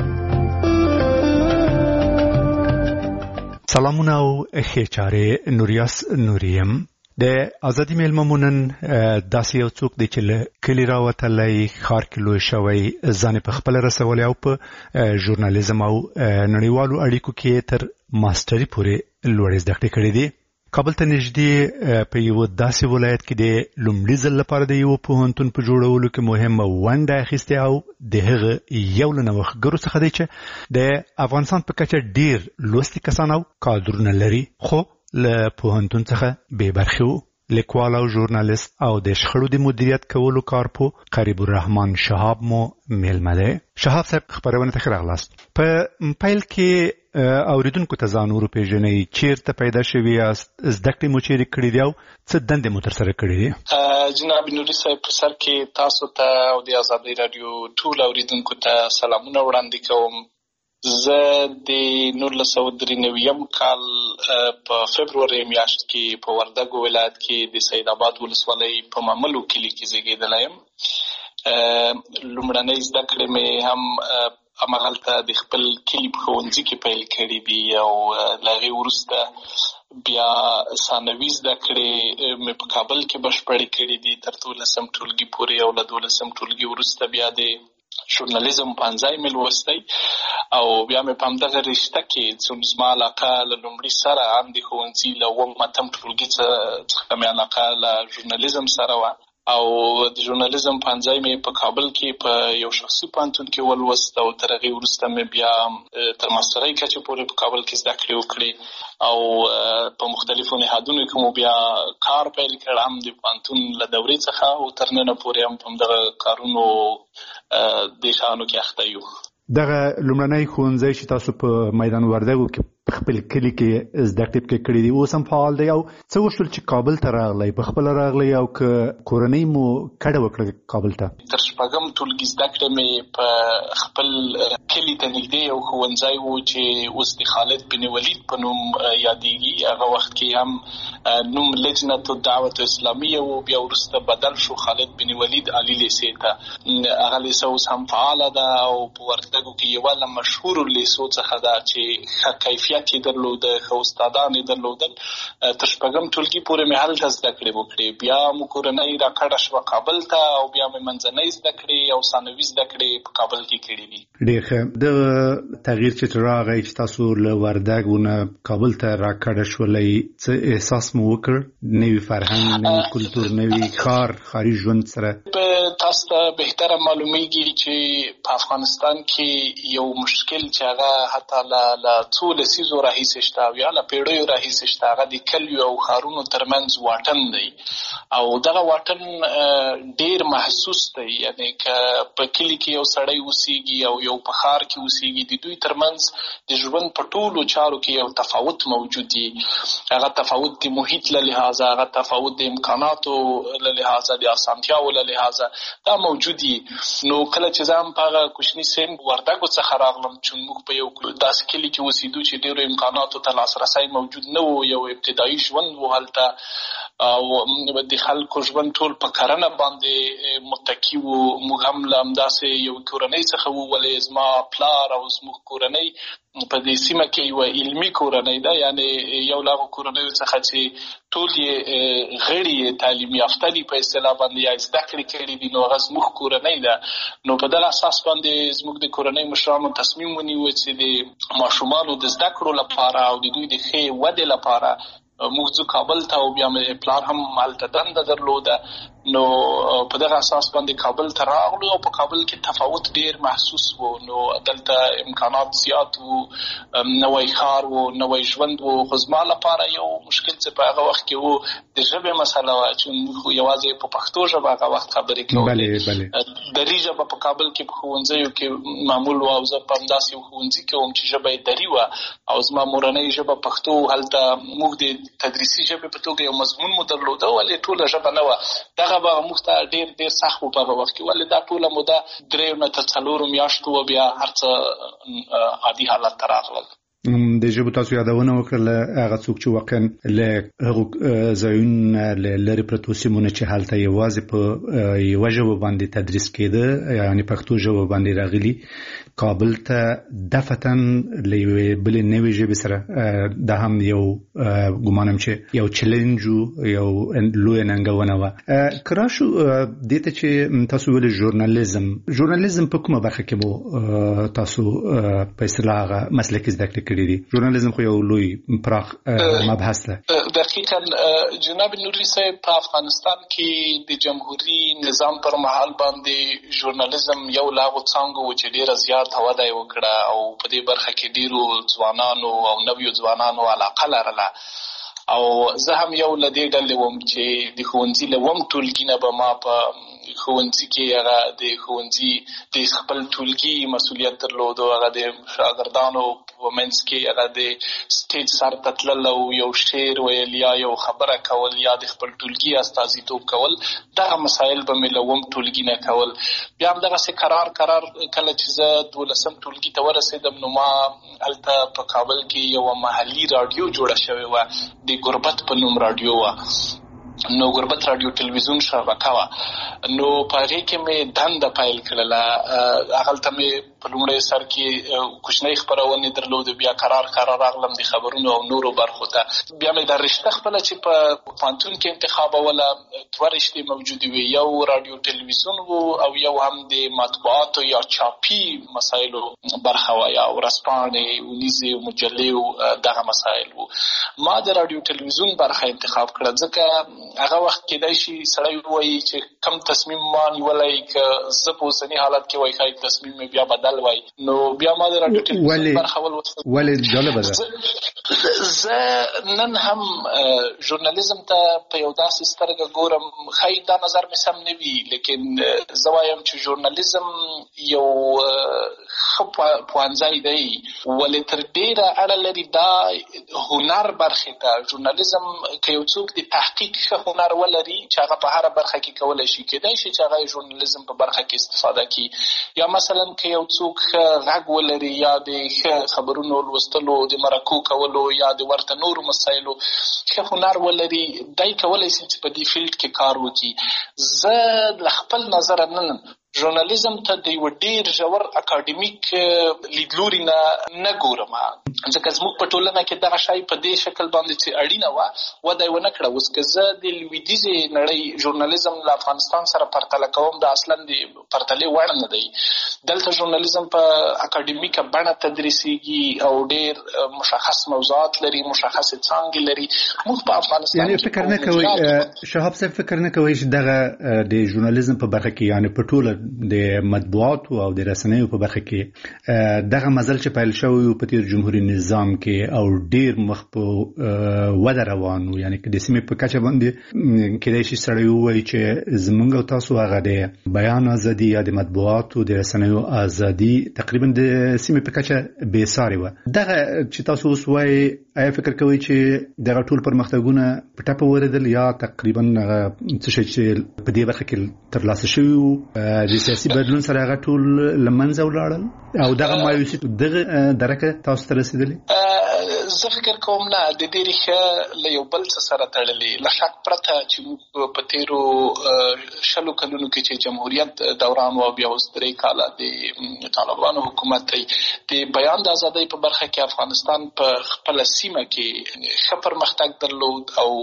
سلامونه او خیچاره نوریاس نوریم د آزادی میلمه مونن داسې یو څوک دی چې له کلي راوتلی ښار کې لوی شوی ځان په خپله رسولی او په ژورنالیزم او نړیوالو اړیکو کې تر ماسټري پورې لوړې زده کړې کړې دي کابل ته نږدې په یو داسې ولایت کې د لومړي ځل لپاره د یو پوهنتون په جوړولو کې مهمه ونډه اخیستې او د هغه یو له نوښتګرو څخه دی چې د افغانستان په کچه ډېر لوستي کسان او کادرونه لري خو له پوهنتون څخه بې برخې وو لیکوال او ژورنالیست او د شخړو د مدیریت کولو کارپو قریب الرحمن شهاب مو میلمه دی شهاب صاحب خبرونه ته ښه راغلاست په پیل کې اوریدونکو ته ځان وروپېژنئ چیرته پیدا شوي یاست زده کړې مو چیرې کړي دي او څه دندې مو ترسره کړي دي جناب نوري صاحب په سر کې تاسو ته او د ازادۍ راډیو ټول اوریدونکو ته سلامونه وړاندې کوم زه د نولس سوه درې نوي کال په فبروري میاشت کې په وردګو ولایت کې د سید آباد ولسوالۍ په ماملو کلي کې زیږېدلی یم لومړنۍ زده کړې مې هم همغلته د خپل کلي په ښوونځي کې پیل کړي دي او له هغې وروسته بیا ثانوي زده کړې مې په کابل کې بشپړې کړي دي تر دولسم ټولګي پورې او له دولسم ټولګي وروسته بیا د ژورنالیزم پنځای مې لوستی او بیا مې په همدغه رشته کې څومره زما علاقه له لومړي سره هم د ښوونځي له اووم اتم ټولګي څخه مې علاقه له ژورنالیزم سره وه او د ژورنالیزم پنځای مې په کابل کې په یو شخصي پوهنتون کې ولوست او تر هغې وروسته مې بیا تر ماسټرۍ کچې پورې په کابل کې زده کړې وکړې او په مختلفو نهادونو کې مو بیا کار پیل کړ هم د پوهنتون له دورې څخه او تر ننه پورې هم په همدغه کارونو دې شیانو کې اخته یو دغه لومړنی ښوونځی چې تاسو په میدان وردګو کې خپل کلی کې زده کړې پکې کړې دي اوس هم فعال دی او څه وشول چې کابل ته راغلی په خپل راغلی او که کورنۍ مو کډه وکړه کابل ته؟ تر شپږم ټولګي زده کړې مې په خپل کلی ته نږدې یو ښوونځی و چې اوس د خالد بن ولید په نوم یادېږي. هغه وخت کې هم نوم لجنة الدعوة اسلامیه و، بیا وروسته بدل شو خالد بن ولید علی لیسې ته. هغه لیسه اوس هم فعاله ده او په وردګو کې یوه له مشهورو لیسو څخه ده چې ښه کیفیت یې درلوده، ښه استادان یې درلودل. تر شپږم ټولګي پورې مې هلته زده کړې وکړې. بیا مو کورنۍ راکډه شوه کابل ته او بیا مې منځنۍ زده کړې او ثانوي زده کړې په کابل کې کړې دي. ډېر ښه. د تغییر چې راغی چې تاسو له وردګو نه کابل ته راکډه شولئ، څه احساس مو وکړ؟ نوي فرهنګ، نوي کلتور، نوي ښار، ښاري ژوند سره؟ تاسو ته بهتره معلومیږي چې په افغانستان کې یو مشکل چې هغه حتی له څو لسیزو راهیسې شته او یا له پیړیو راهیسې شته، هغه د کلیو او ښارونو ترمنځ واټن دی او دغه واټن ډېر محسوس دی. یعنې که په کلي کې یو سړی اوسېږي او یو په ښار کې اوسېږي، د دوی ترمنځ د ژوند په ټولو چارو کې یو تفاوت موجود دی. هغه تفاوت د محیط له لحاظه، هغه تفاوت د امکاناتو له لحاظه، د اسانتیاو له لحاظه دا موجود دي. نو کله چې زه هم په هغه کوچني سن وردګو څخه راغلم چې موږ په یو داسې کلي کې اوسېدو چې ډېرو امکاناتو ته لاسرسی موجود نه و، یو ابتدایي ژوند و هلته او د خلکو ژوند ټول په کرنه باندې متکي و. موږ هم له همداسې یو کورنۍ څخه وو، ولې زما پلار او زموږ کورنۍ په دې سیمه کې یوه علمي کورنۍ ده، یعنې یو له هغو کورنیو څخه چې ټول یې غړي یې تعلیم یافته دي په اصطلاح باندې، یا زده کړې کړي دي، نو هغه زموږ کورنۍ ده. نو په دغه اساس باندې زموږ د کورنۍ مشرانو تصمیم ونیوه چې د ماشومانو د زده کړو لپاره او د دوی د ښې ودې لپاره موږ ځو کابل ته او بیا مې پلار هم هلته دنده درلوده. نو په دغه اساس باندې کابل ته راغلو او په کابل کې تفاوت ډېر محسوس و. نو دلته امکانات زیات وو، نوی ښار و، نوی ژوند و. خو زما لپاره یو مشکل چې په هغه وخت کې و د ژبې مسله وه، چې موږ یوازې په پښتو ژبه هغه وخت خبرې کولې. دري ژبه په کابل کې په ښوونځیو کې معمول وه او زه په همداسې یو ښوونځي کې وم چې ژبه یې دري وه او زما مورنۍ ژبه پښتو. هلته موږ د تدریسي ژبې په توګه یو مضمون مو درلوده، ولې ټوله ژبه نه وه. دغه به موږ ته ډېر ډېر سخت و په هغه وخت کې، ولې دا ټوله موده درېیو نه تر څلورو میاشتو و، بیا هر څه عادي حالت ته راغلل. د ژبو تاسو یادونه وکړله، هغه څوک چې واقعا له هغو ځایونو له لرې پرتو سیمو نه چې هلته یوازې په یوه ژبه باندې تدریس کېده، یعنې پښتو ژبه باندې راغلي، کابل ته دفتن له یوې بلې نوې ژبې سره، دا هم یو ګمانم چې یو چلنج و، یو لویه ننګونه وه. که راشو دې ته چې تاسو ویلې ژورنالیزم، ژورنالیزم په کومه برخه کې مو تاسو په اصطلاح هغه مسلکي زده کړې کړي دي؟ ژورنالیزم خو یو لوی پراخ مبحث ده. دقیقاً جناب نوري صاحب، په افغانستان کې د جمهوري نظام پر مهال باندې ژورنالیزم یو له هغو څانګو و چې ډېره زیات وده یې وکړه او په دې برخه کې ډېرو ځوانانو او نویو ځوانانو علاقه لرله. او زه هم یو له دې ډلې وم چې د ښوونځي له اووم ټولګي نه به ما په ښوونځي کې هغه د ښوونځي د خپل ټولګي مسؤلیت درلود، هغه د شاګردانو په منځ کې هغه د سټیج سر ته تلل او یو شعر ویل یا یو خبره کول یا د خپل ټولګي استازیتوب کول. دغه مسایل به مې له اووم ټولګي نه کول. بیا همدغسې قرار قرار کله چې زه دولسم ټولګي ته ورسېدم، نو ما هلته په کابل کې یوه محلي راډیو جوړه شوې وه، د ګربت په نوم راډیو وه. نو ګربت راډیو ټلویزیون شبکه وه. نو په هغې کې مې دنده پیل کړله. هغلته مې په لومړی سر کې کوچنۍ خپرونې درلودې، بیا قرار قرار راغلم د خبرونو او نورو برخو ته. بیا مې دا رشته خپله چې په پوهنتون کې انتخابوله، دوه رشتې موجودې وې، یو راډیو ټلویزیون و او یو هم د مطبوعاتو یا چاپي مسایلو برخه وه، یا ورځپاڼې، اونیزې، مجلې، دغه مسایل و. ما د راډیو ټلویزیون برخه انتخاب کړه، ځکه هغه وخت کېدای شي سړی ووایي چې کم تصمیم ما نیولی، که زه په اوسني حالت کې وایي ښایي تصمیم مې بیا بدل چینل وای. نو بیا ما د راډیو ټلویزیون برخه ولوسته. ولې جالبه ده. زه نن هم ژورنالیزم ته په یو داسې سترګه ګورم، ښایي دا نظر مې سم نه وي، لیکن زه وایم چې ژورنالیزم یو ښه پوهنځی دی، ولې تر ډېره اړه لري دا هنر برخې ته. ژورنالیزم که یو څوک د تحقیق ښه هنر ولري چې هغه په هره برخه کې کولی شي، کېدای شي چې هغه ژورنالیزم په برخه کې استفاده کړي. یا مثلا که یو څوک ښه غږ ولري یا د ښه خبرونو لوستلو، د مرکو کولو یا د ورته نورو مسایلو ښه هنر ولري، دی کولی شي چې په دې فیلډ کې کار وکړي. زه له خپل نظره نن ژورنالیزم ته د یو ډېر ژور اکاډمیک لیدلوري نه نه ګورم، ځکه زموږ په ټولنه کې دغه شی په دې شکل باندې چې اړینه وه وده یې ونه کړه. اوس که زه د لویدیځې نړۍ ژورنالیزم له افغانستان سره پرتله کوم، دا اصلا د پرتلې وړ نه دی. دلته ژورنالیزم په اکاډمیکه بڼه تدریسیږي او ډېر مشخص موضوعات لري، مشخص څانګې لري. موږ په افغانستان یعنې فکر نه کوئ شهاب صاحب، فکر نه کوئ چې دغه د ژورنالیزم په برخه کې، یعنې په ټوله د مطبوعاتو او د رسنیو په برخه کې دغه مزل چې پیل شوی په تیر جمهوریت نظام کې او ډیر مخ په وده روان و، یعنی که د سیمې په کچه باندې کېدای شي سړی ووایي چې زمونږ او تاسو هغه د بیان ازادي یا د مطبوعاتو د رسنیو ازادي تقریبا د سیمې په کچه بې ساري وه. دغه چې تاسو اوس وایي، آیا فکر کوئ چې دغه ټول پرمختګونه په ټپه ورېدل یا تقریبا څه شی چې په دې برخه کې ترلاسه شوي وو د سیاسي بدلون سره هغه ټول له منځه ولاړل او دغه مایوسي دغه درکه تاسو ته رسېدلې؟ زه فکر کوم نه، د دې ریښه له یو بل څه سره تړلې. له شک پرته چې موږ په تېرو شلو کلونو کې چې جمهوریت دوران و، بیا اوس درې کاله د طالبانو حکومت دی، د بیان د ازادۍ په برخه کې افغانستان په خپله سیمه کې ښه پرمختګ درلود او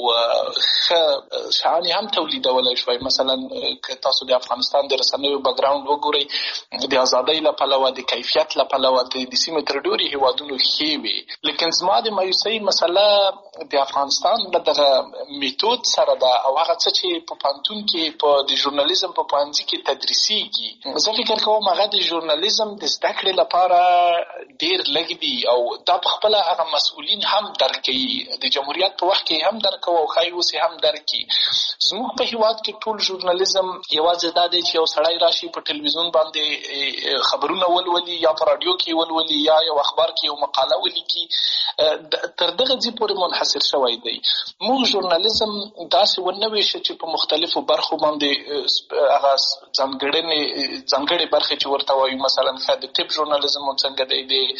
ښه شیان هم تولیدولی شوی. مثلا که تاسو د افغانستان د رسنیو بګراوند وګورئ، د ازادۍ له پلوه، د کیفیت له پلوه د سیمې تر ډېرو هېوادونو ښې وې. لیکن زما د مایوسۍ مسله د افغانستان له دغه میتود سره ده او هغه څه چې په پوهنتون کې په د ژورنالیزم په پوهنځي کې تدریسیږي. زه فکر کوم هغه د ژورنالیزم د زده کړې لپاره ډېر لږ دي او دا په خپله هغه مسؤلین هم درک کوي، د جمهوریت په وخت کې هم درک کوو او ښایي اوس یې هم درک کړي. زموږ په هېواد کې ټول ژورنالیزم یوازې دا دی چې یو سړی راشي په ټلویزیون باندې خبرونه ولولي یا په راډیو کې ولولي یا یو اخبار کې یو مقاله ولیکي، تر دغه ځای پورې منحصر شوی دی. موږ ژورنالیزم داسې ونه ویشه چې په مختلفو برخو باندې هغه ځانګړنې ځانګړې برخې چې ورته وایو، مثلا ښه د طب ژورنالیزم څنګه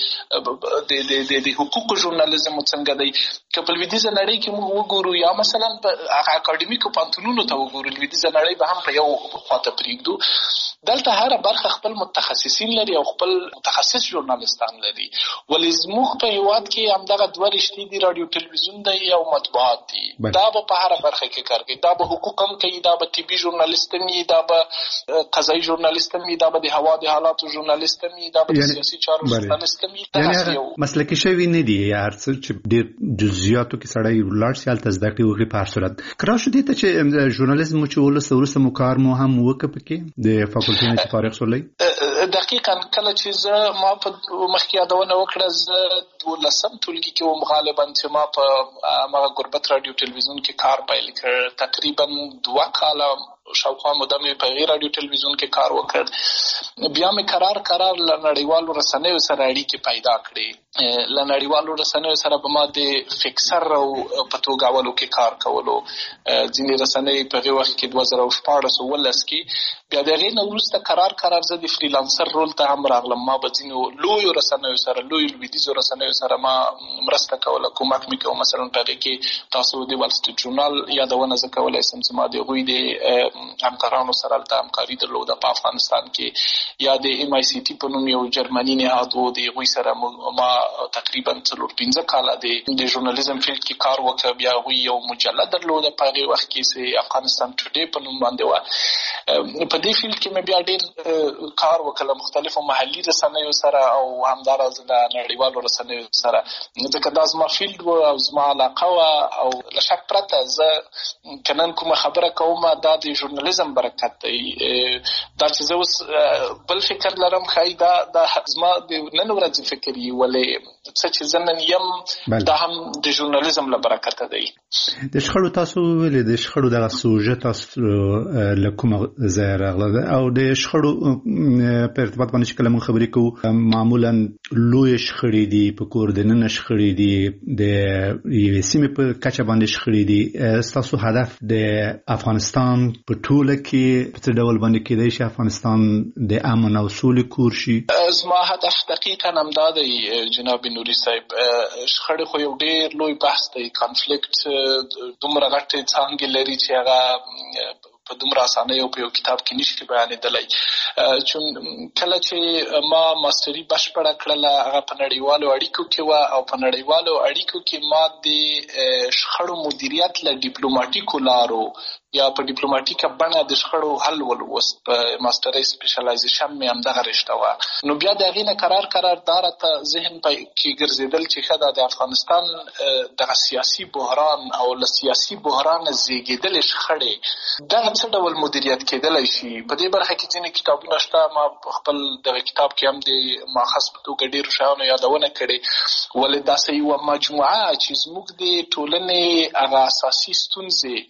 دی، د د حقوقو ژورنالیزم څنګه دی. که په لویدیځه نړۍ کې موږ وګورو یا مثلا په هغه اکاډمیکو پوهنتونونو ته وګورو، لویدیځه نړۍ به هم په یو خواته پرېږدو. دلته هره برخه خپل متخصصین لري او خپل متخصص ژورنالیستان لري. ولې زموږ په هېواد کې همدغه دوه رشتې دي، راډیو ټلویزیون دی او مطبوعات دي. دا به په هره برخه کې کار کوي، دا به حقوق هم کوي، دا به طبي ژورنالیست هم وي، دا به قضایي ژورنالیست هم وي، دا به د هوا د حالاتو ژورنالیست هم وي، دا به د سیاسي چارو ژورنالیست هم وي. یعنې مسلکي شوي نه دي، یا هر څه چې ډېر جزئیاتو کې سړی ولاړ شي هلته زده کړې وکړي په هر صورت. که راشو دې ته چې ژورنالیزم مو چې ولسته وروسته مو کار مو هم وکړه پکې د فاکولټي نه چې فارغ شولی؟ دقیقاً کله چې زه ما په مخکې یادونه وکړه، زه دولسم ټولګي کې وم غالبا چې ما په هغه غربت راډیو ټلویزیون کې کار پیل کړ. تقریبا دوه کاله شاوخوا موده مې په هغې راډیو ټلویزیون کې کار وکړ. بیا مې قرار قرار له نړیوالو رسنیو سره اړیکې پیدا کړې. له نړیوالو رسنیو سره به ما د فکسر او په توګاولو کې کار کولو. ځینې رسنۍ په هغې وخت کې دوه زره شپاړس اوولس کې. بیا د هغې نه وروسته قرار قرار زه د فریلانسر رول ته هم راغلم. ما به ځینو لویو رسنیو سره، لویو لویدیځو رسنیو سره ما مرسته کوله، کومک مې کوه. مثلا په هغې کې تاسو د وال سټریټ ژورنال یادونه زه کولی شم چې ما د هغوی د همکارانو سره هلته همکاري درلوده په افغانستان کې، یا د ایم آی سی ټي په نوم یو جرمني نهاد و، د هغوی سره ما تقریبا څلور پنځه کاله د ژورنالیزم فیلډ کې کار وکړ. بیا هغوی یو مجله درلوده په هغې وخت کې چې افغانستان ټوډے په نوم باندې وه. په دې فیلډ کې مې بیا ډېر کار کار وکړ مختلفو محلي رسنیو سره او همداراز د نړیوالو رسنیو سره، ځکه دا زما فیلډ و او زما علاقه وه او له شک پرته زه که نن کومه خبره کوم دا د ژورنالیزم برکت دی. دا چې زه اوس بل فکر لرم ښایي دا دا زما د نن ورځې فکر یي، ولې څه چې زه نن یم دا هم د ژورنالیزم له برکته دی. د شخړو تاسو ویلې د شخړو دغه سوژه تاسو له کومه ځایه راغله او د شخړو په ارتباط باندې چې کله موږ خبرې کوو معمولا لویې شخړې دي، په کور دننه شخړې دي، د یوې سیمې په کچه باندې شخړې دي. ستاسو هدف د افغانستان په ټوله کې په څه ډول باندې کېدای شي افغانستان د امن او سولې کور شي؟ زما هدف دقیقا همدا دی جناب نوري صاحب. شخړې خو یو ډېر لوی بحث دی، کانفلیکټ دومره غټې څانګې لري چې هغه په دومره اسانۍ او په یو کتاب کې نشي بیانېدلی. چون کله چې ما ماستري بشپړه کړله هغه په نړیوالو اړیکو کې وه او په نړیوالو اړیکو کې ما د شخړو مدیریت له ډیپلوماټیکو لارو یا په ډیپلوماټیکه بڼه د شخړو حل ولوست. په ماسترۍ سپیشلایزیشن مې همدغه رشته وه. نو بیا د هغې نه قرار قرار دا راته ذهن کې ګرځېدل چې ښه دا د افغانستان دغه سیاسي بحران او له سیاسي بحرانه زېږېدلې شخړې دغه څه ډول مدیریت کېدلی شي. په دې برخه کې ځینې کتابونه شته، ما په خپل دغه کتاب کې هم د ماخذ په توګه ډېرو شیانو یادونه کړې، ولې داسې یوه مجموعه چې زموږ د ټولنې هغه اساسي ستونزې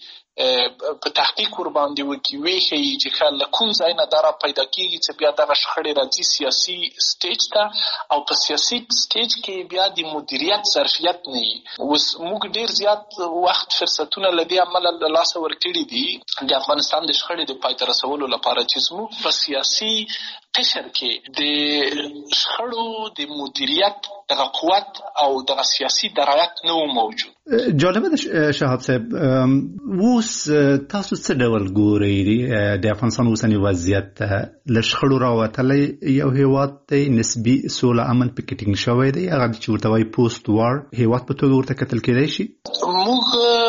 په تحقیق ورباندې وکړي وښیي چې ښه له کوم ځای نه دا را پیدا کېږي چې بیا دغه شخړې راځي سیاسي سټیج ته او په سیاسي سټیج کې بیا د مدیریت ظرفیت نه وي. اوس موږ ډېر زیات وخت فرصتونه له دې امله له لاسه ورکړي دي د افغانستان د شخړې د پای ته رسولو لپاره چې زموږ په سیاسي قشر کې د شخړو د مدیریت دغه قوت او دغه سیاسي درایت نه و موجود. جالبه ده شهاب صاحب، اوس تاسو څه ډول ګورئ د افغانستان اوسنی وضعیت؟ له شخړو راوتلی یو هیواد دی، نسبي سوله امن پکې ټینګ شوی دی، هغه چې ورته وایي پوسټ وار هیواد په توګه ورته کتل کېدای شي. موږ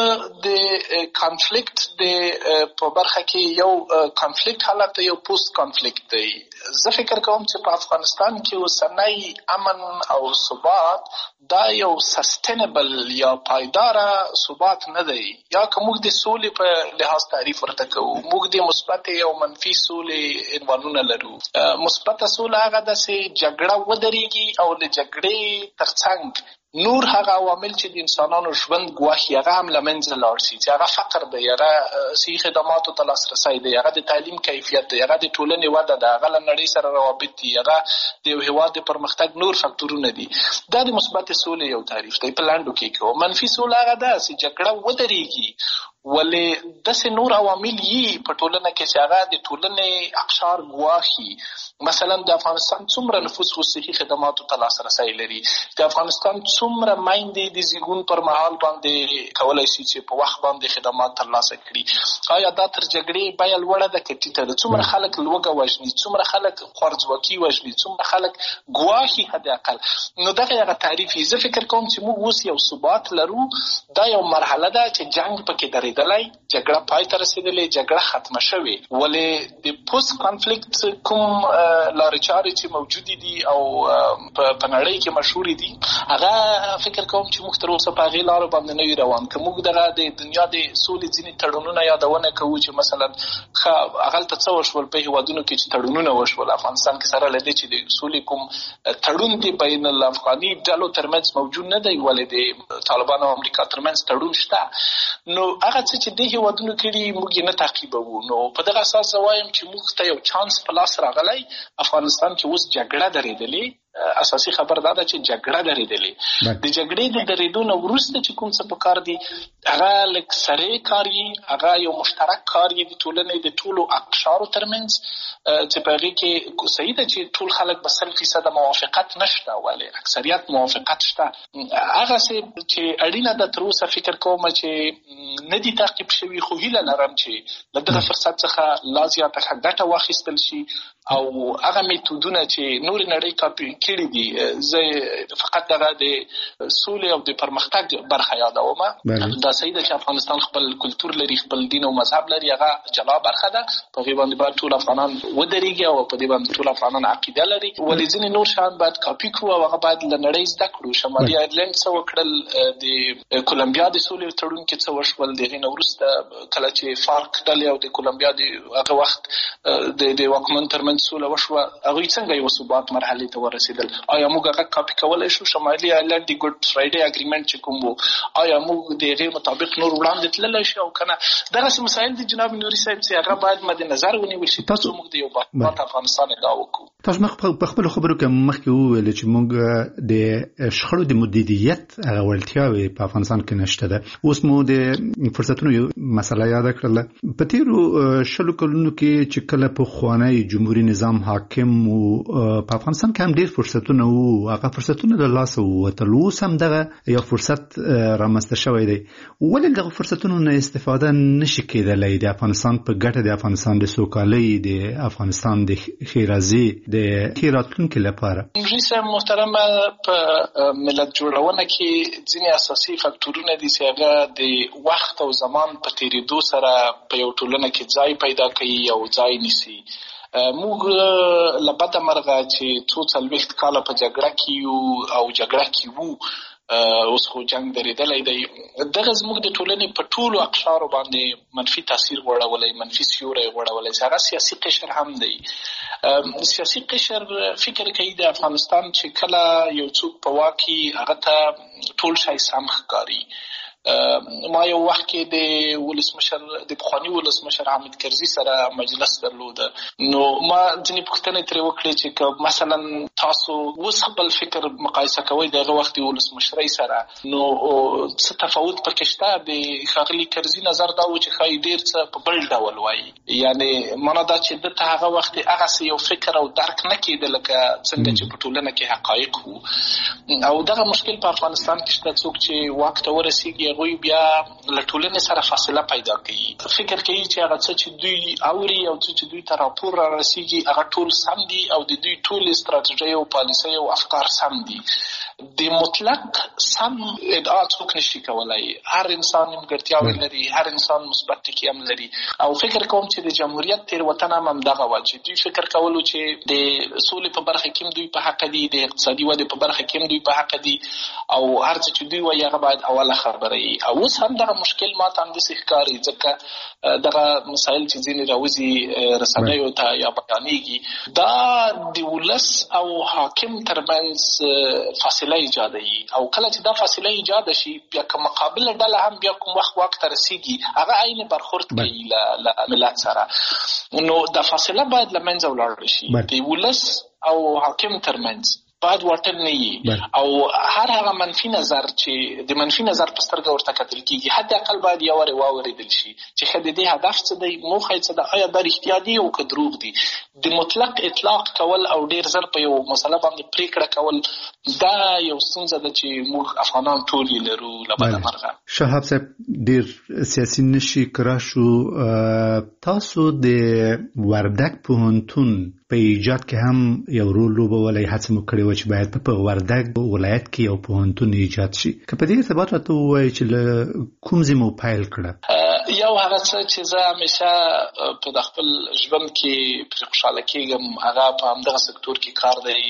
د کانفلیکټ د په برخه کې یو کانفلیکټ حالت یو پوسټ کانفلیکټ دی. زه فکر کوم چې په افغانستان کې اوسنی امن او ثبات دا یو سستینبل یا پایداره ثبات نه دی. یا که موږ د سولې په لحاظ تعریف ورته کوو، موږ د مثبت او منفي سولې عنوانونه لرو. مثبته سوله هغه ده چې جګړه ودرېږي او د جګړې ترڅنګ نور هغه عوامل چې د انسانانو ژوند ګواښي هغه هم له منځه لاړ شي، چې هغه فقر دی، هغه صحي خدماتو ته لاسرسی دی، هغه د تعلیم کیفیت دی، هغه د ټولنې وده ده، هغه له نړۍ سره روابط دي، هغه د یو هېواد د پرمختګ نور فکتورونه دي. دا د مثبت سولې یو تعریف دی په لنډو کې کوو. منفي سوله هغه ده چې جګړه ودرېږي ولې داسې نور عوامل یي په ټولنه کې چې هغه د ټولنې اقشار ګواښي. مثلا د افغانستان څومره نفوس خو صحي خدماتو ته لاسرسی لري، د افغانستان څومره میندې د زیږون پر مهال باندې کولی شي چې په وخت باندې خدمات ترلاسه کړي. آیا دا تر جګړې بیه لوړه ده که ټیټه ده؟ څومره خلک لوږه وژني، څومره خلک خوارځواکي وژني، څومره خلک ګواښي حداقل. نو دغه هغه تعریف یې. زه فکر کوم چې موږ اوس یو ثبات لرو، دا یو مرحله ده چې جنګ پکې درېدلی، جګړه پای ته رسېدلې، جګړه ختمه شوې. ولې د پوسټ کانفلیکټ کوم لارې چارې چې موجودې دي او په نړۍ کې مشهورې دي هغه فکر کوم چې موږ تر اوسه په هغې لارو باندې نه وي روان. که موږ دغه د دنیا د سولې ځینې تړونونه یادونه کوو چې مثلا ښه هغلته څه وشول په هېوادونو کې چې تړونونه وشول، افغانستان کې سره له دې چې د سولې کوم تړون دی بین الافغاني ډلو ترمنځ موجود نه دی، ولې د طالبانو او امریکا ترمنځ تړون شته. نو هغه څه چې دې هېوادونو کړي موږ یې نه تعقیبوو. نو په دغه اساس زه وایم چې موږ ته یو چانس په لاس راغلی. افغانستان کې اوس جګړه درېدلې، اساسي خبر دا ده چې جګړه درېدلې. د جګړې د درېدو نه وروسته چې کوم څه پکار دي هغه لږ سرې کار یي، هغه یو مشترک کار یي د ټولنې د ټولو اقشارو ترمنځ چې په هغې کې صحیح ده چې ټول خلک به سل فیصده موافقت نشته، ولې اکثریت موافقت شته. هغسې چې اړینه ده تر اوسه فکر کوم چې نه دي تعقیب شوي، خو هیله لرم چې له دغه فرصت څخه لا زیاته ښه ګټه واخیستل شي او هغه میتودونه چې نور نړۍ کاپي کړي دي زه فقط دغه د سولې او د پرمختګ برخه یادوم. دا صحیح ده چې افغانستان خپل کلتور لري، خپل دین او مذهب لري، هغه جلا برخه ده. په دې باندې باید ټول افغانان ودرېږي او په دې باندې ټول افغانان عقیده لري. ولې ځینې نور شیان باید کاپي کړو او هغه باید له نړۍ زده کړو. شمالي ایرلند څه وکړل، د کولمبیا د سولې تړون کې څه وشول، د هغې نه وروسته کله چې فارک ډلې او د کولمبیا د هغه وخت د د واکمن ترمنځ سوله وشوه، هغوی څنګه یو ثبات مرحلې ته ورسېدل؟ آیا موږ هغه کاپي کولی شو؟ شمالي ایرلند د ګوډ فرایډې اګریمنټ چې کوم و، آیا موږ د هغې مطابق نور وړاندې تللی شو او که نه؟ دغسې مسایل د جناب نوري صاحب چې هغه باید مد نظر ونیول شي تاسو موږ د یو باثبات افغانستان ادعا وکړو. تاسو مخ په خپلو خبرو کې مخکې وویل چې موږ د شخړو د مدیریت هغه وړتیاوې په افغانستان کې نشته ده. اوس مو د فرصتونو یو مسله یاده کړله. په تېرو شلو کلونو کې چې کله پخوانی جمهوري نظام حاکم و په افغانستان کې هم ډېر فرصتونه وو، هغه فرصتونه له لاسه ووتل. اوس هم دغه یو فرصت رامنځته شوی دی. ولې دغه فرصتونو نه استفاده نشي کېدلی د افغانستان په ګټه، د افغانستان د سوکالۍ، د افغانستان د ښېرازۍ، د ښې راتلونکي لپاره؟ نوري صاحب محترمه، په ملت جوړونه کې ځینې اساسي فکټورونه دي چې هغه د وخت او زمان په تېرېدو سره په یو ټولنه کې ځای پیدا کوي او ځای نیسي. موږ له بده مرغه چې څو څلوېښت کاله په جګړه کې یو او جګړه کې وو، اوس خو جنګ درېدلی دی. دغه زموږ د ټولنې په ټولو اقشارو باندې منفي تاثیر غوړولی، منفي سیوری غوړولی، چې هغه سیاسي قشر هم دی. سیاسي قشر فکر کوي د افغانستان چې کله یو څوک په واک کې هغه ته ټول شی سم ښکاري. ما یو وخت کې د ولسمشر د پخواني ولسمشر حامد کرزي سره مجلس درلوده، نو ما ځینې پوښتنې ترې وکړې چې که مثلا تاسو اوس خپل فکر مقایسه کوئ د هغه وخت د ولسمشرۍ سره، نو څه تفاوت پکې شته؟ د ښاغلي کرزي نظر دا و چې ښایي ډېر څه په بل ډول وایي، یعنې معنا دا چې ده ته هغه وخت هغسې یو فکر او درک نه کېده لکه څنګه چې په ټولنه کې حقایق وو. او دغه مشکل په افغانستان کې شته. څوک چې واک ته ورسېږي هغوی بیا له ټولنې سره فاصله پیدا کوي، فکر کوي چې هغه څه چې دوی اوري او څه چې دوی ته راپور را رسېږي هغه ټول سم دي او د دوی ټولې ستراتیژۍ او پالیسۍ او افکار سم دي. د مطلق سم ادعا څوک نشي کولی. هر انسان نیمګړتیاوې لري، هر انسان مثبت ټکي هم لري. او فکر کوم چې د جمهوریت تېروتنه هم همدغه وه چې دوی فکر کولو چې د سولې په برخه کې هم دوی په حقه دي، د اقتصادي ودې په برخه کې هم دوی په حقه دي، او هر څه چې دوی وایي هغه باید اوله خبره وي. او اوس هم دغه مشکل ما ته همداسې ښکاري، ځکه دغه مسایل چې ځینې راوځي رسنیو ته یا بیانېږي، دا د ولس او حاکم ترمنځ فاصله ایجادوي. او کله چې دا فاصله ایجاده شي، بیا که مقابله ډله هم بیا کوم وخت واک ته رسېږي هغه عین برخورد کوي له ملت سره، نو دا فاصله باید له منځه ولاړه شي. د ولس او حاکم ترمنځ باید واټن نه وي، او هر هغه منفي نظر چې د منفي نظر په سترګه ورته کتل کېږي حداقل باید یو وارې واورېدل شي چې ښه د دې هدف څه دی، موخه یې څه ده، آیا دا رښتیا دي او که دروغ دي. د مطلق اطلاق کول او ډېر زر په یو مسله باندې پرېکړه کول دا یو ستونزه ده چې موږ افغانان ټول یې لرو له بده مرغه. شهاب صاحب ډېر سیاسي نشي کرا شو. تاسو د وردګ پوهنتون په ایجاد کې هم یو رول لوبولی، هڅه مو کړې وه چې باید په وردګ ولایت کې یو پوهنتون ایجاد شي. که په دې ارتباط راته ووایئ چې له کوم ځای مو پیل کړه؟ یو هغه څه چې زه همیشه په د خپل ژوند کې پرې خوشحاله کېږم هغه په همدغه سکتور کې کار دی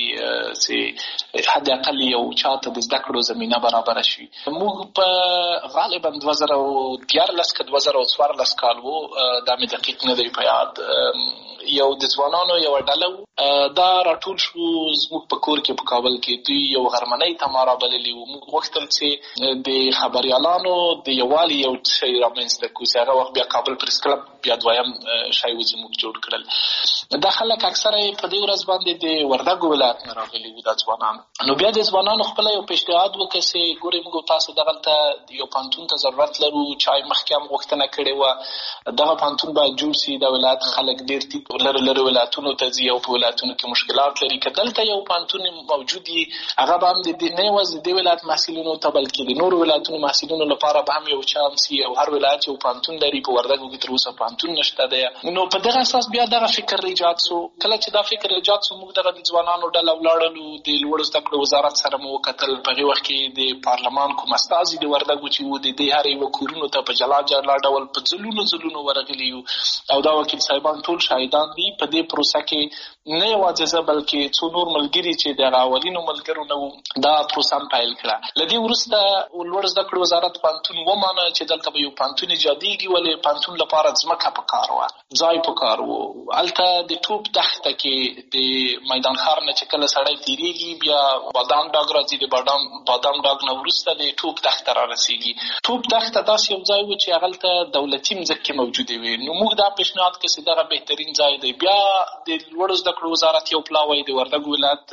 چې حداقل یو چاته د زده کړو زمینه برابره شي. موږ په غالبا دوه زره دیارلس که دوه زره څوارلس کال و، دا مې دقیق نه دی په یاد، یو د ځوانانو یوه ډله وو، دا راټول شو زموږ په کور کې په کابل کې. دوی یو غرمنۍ ته ما رابللي وو. موږ غوښتل چې د خبریالانو د یووالي یو شی رامنځته کړو چې هغه وخت بیا کابل پریس کلب بیا دویم شی و چې موږ جوړ کړل. دا خلک اکثره یې په دې ورځ باندې د وردګو ولایت نه راغلي وو دا ځوانان. نو بیا د ځوانانو خپله یو پیشنهاد وکړه چې ګورئ موږ تاسو دغلته یو پوهنتون ته ضرورت لرو، چا یې مخکې هم غوښتنه کړې وه دغه پوهنتون باید جوړ سي، د ولایت خلک ډېر ټیټ لر لر ولایتونو ته ځي او په ولایتونو کې مشکلات لري. که دلته یو پوهنتون موجود وي هغه به هم د نه یوازې د ولایت محصلینو ته بلکې د نورو ولایتونو محصلینو لپاره به هم یو چانس وي او هر ولایت یو پوهنتون لري. په وردګو کې تر اوسه پوهنتون نشته دی. نو په دغه اساس بیا دغه فکر ایجاد سو. کله چې دا فکر ایجاد سو موږ دغه د ځوانانو ډله ولاړلو. د لوړو زده کړو وزارت سره مو وکتل. په هغې وخت کې د پارلمان کوم استازي د وردګو چې وو د دې هر یوه کورونو ته په جلا جلا ډول په ځلونو ځلونو ورغلي یو او دا وکیل صاحبان ټول شاهدان دي. په دې پروسه کې نه یوازې زه بلکې څو نور ملګري چې د اولینو ملګرو نه وو دا پروسه پیل کړه. له دې وروسته لوړ زده کړو وزارت پوهنتون ومانه چې دلته به یو پوهنتون ایجادېږي ولې پوهنتون لپاره ځمکه پکار وه، ځای پکار و. هلته د توپ دښته کې د میدان ښار نه چې کله سړی تېرېږي بیا بادام ډاګ راځي. د بادام بادام ډاګ نه وروسته د توپ دښته را رسېږي. توپ دښته داسې یو ځای و چې هغلته دولتي مځکې موجودې وې. نو موږ دا پیشنهاد کړ چې دغه بهترین ځای دی. بیا د لوړو زده کړو وزارت یو پلاوی د وردګو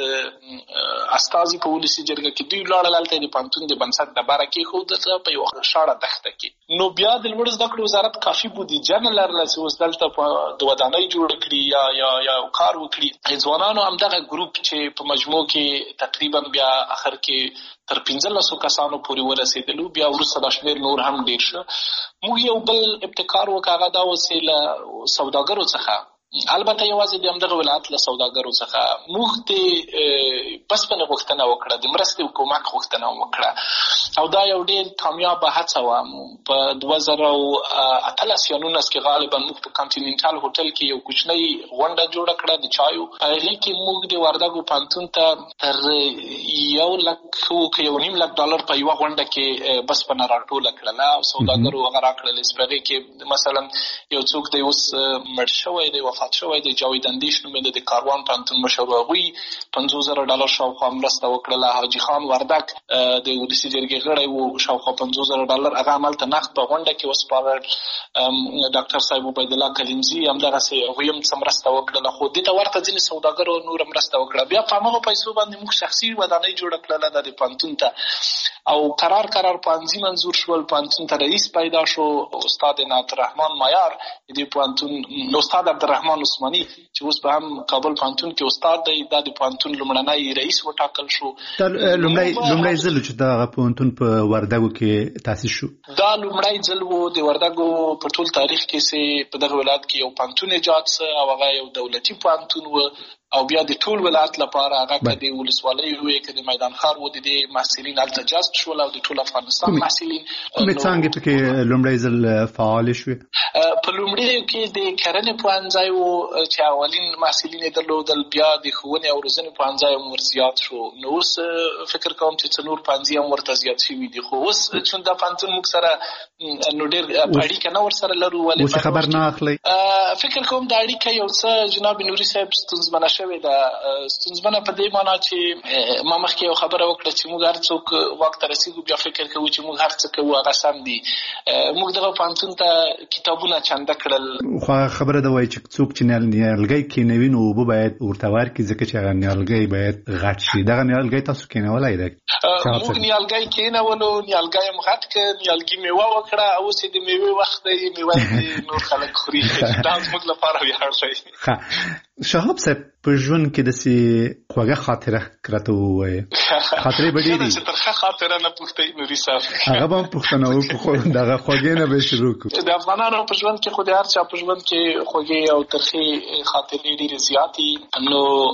ولایت استازي په ولسي جرګه کې دوی ولاړل. هلته د پوهنتون د بنسټ ډبره کېښودله په یوه شاړه دښته کې. نو بیا د لوړو زده کړو وزارت کافي بودیجه نه لرله چې اوس دلته د ودانۍ جوړه کړي یا یا یا کار وکړي. ځوانانو همدغه ګروپ چې په مجموع کې تقریبا بیا اخر کې تر پنځلسو کسانو پورې ورسېدلو. بیا وروسته دا شمېر نور هم ډېر شه. موږ یو بل ابتکار وکړ. هغه دا و چې له سوداګرو څخه البته یوازې د همدغه ولایت له سوداګرو څخه موږ د بسپنې غوښتنه وکړه، د مرستې او کومک غوښتنه وکړه او دا یو ډېر کامیابه هڅه وه. په دوه زره اتلس یا نولس کې غالبا موږ په کانټیننټال هوټل کې یو کوچنۍ غونډه جوړه کړه د چایو. په هغې کې موږ د وردګو پوهنتون ته تر یو لک که یو نیم لک ډالر په یوه غونډه کې بسپنه راټوله کړله او سوداګرو هغه راکړلې. په هغې کې مثلا یو څوک دی اوس مړ شوی دی، وفات شوی دی، جاوید اندیش نومېده، د کاروان پوهنتون مشر. هغوی پنځوس زره ډالر شاوخوا مرسته وکړله. حاجي خان وردګ د ولسي جرګې غړی و، شاوخوا پنځوس زره ډالر هغه هملته نقد په غونډه کې وسپارل. ډاکټر صاحب عبید الله کلیمزي همدغسې هغوی هم څه مرسته وکړله. خو دې ته ورته ځینې سوداګرو نوره مرسته وکړه. بیا په همغو پیسو باندې موږ شخصي ودانۍ جوړه کړله دا د پوهنتون ته او قرار قرار پوهنځي منظور شول. پوهنتون ته رئیس پیدا شو استاد عنایت الرحمن مایار. د پوهنتون استاد عبدالرحمن عثماني چې اوس به هم کابل پوهنتون کې استاد دی، دا د پوهنتون لومړنی رئیس وټاکل شو. دا لومړی ځل چې دغه پوهنتون په وردګو کې تاسیس شو. دا لومړی ځل و د وردګو په ټول تاریخ کې چې په دغه ولایت کې یو پوهنتون ایجاد سه او هغه یو دولتي پوهنتون و او بیا د ټول ولایت لپاره هغه که د ولسوالۍ وي که د میدان ښار و د دې محصلین هلته جذب شول او د ټول افغانستان محصلین. کومې څانګې پکې لومړی ځل فعالې شوې؟ په لومړیو کې د کرنې پوهنځی و چې اولین محصلین یې درلودل. بیا د ښوونې او روزنې پوهنځی هم ور زیات شو. نو اوس فکر کوم چې څه نور پوهنځي هم ورته زیات شوي دي. خو اوس چون دا پوهنتون موږ سره نو ډېر اړیکه نه ورسره لرو. ولې خبر نه اخلئ؟ فکر کوم دا اړیکه یو څه جناب نوري صاحب ستونزمنه شوې ده. ستونزمنه په دې معنا چې ما مخکې یو خبره وکړه چې موږ هر څوک واک ته رسېږو بیا فکر کوو چې موږ هر څه کوو هغه سم دي. موږ دغه پوهنتون ته کتابونه چنده کړل. خو خبره ده وایي چې څوک چې نیالګی کېنوي نو اوبه باید ورته ورکړي ځکه چې هغه نیالګی باید غټ شي. دغه نیالګی تاسو کېنولی دی؟ موږ نیالګی کېنولو، نیالګی هم غټ کړ، نیالګي میوه وکړه. اوس یې د میوې وخت دی، میوه یې نور خلک خوري. دا زموږ لپاره ویاړ دی. شهاب صاحب په ژوند کې داسې خوږه خاطره راته ووایه. خاطرې به ډېرې چې ترخه خاطره نه پوښتئ نوري صاحب. هغه به هم پوښتنه وکړو، دغه خوږې نه به یې شروع کړو. د افغانانو په ژوند کې خو د هر چا په ژوند کې خوږې او ترخې خاطرې ډېرې زیاتې.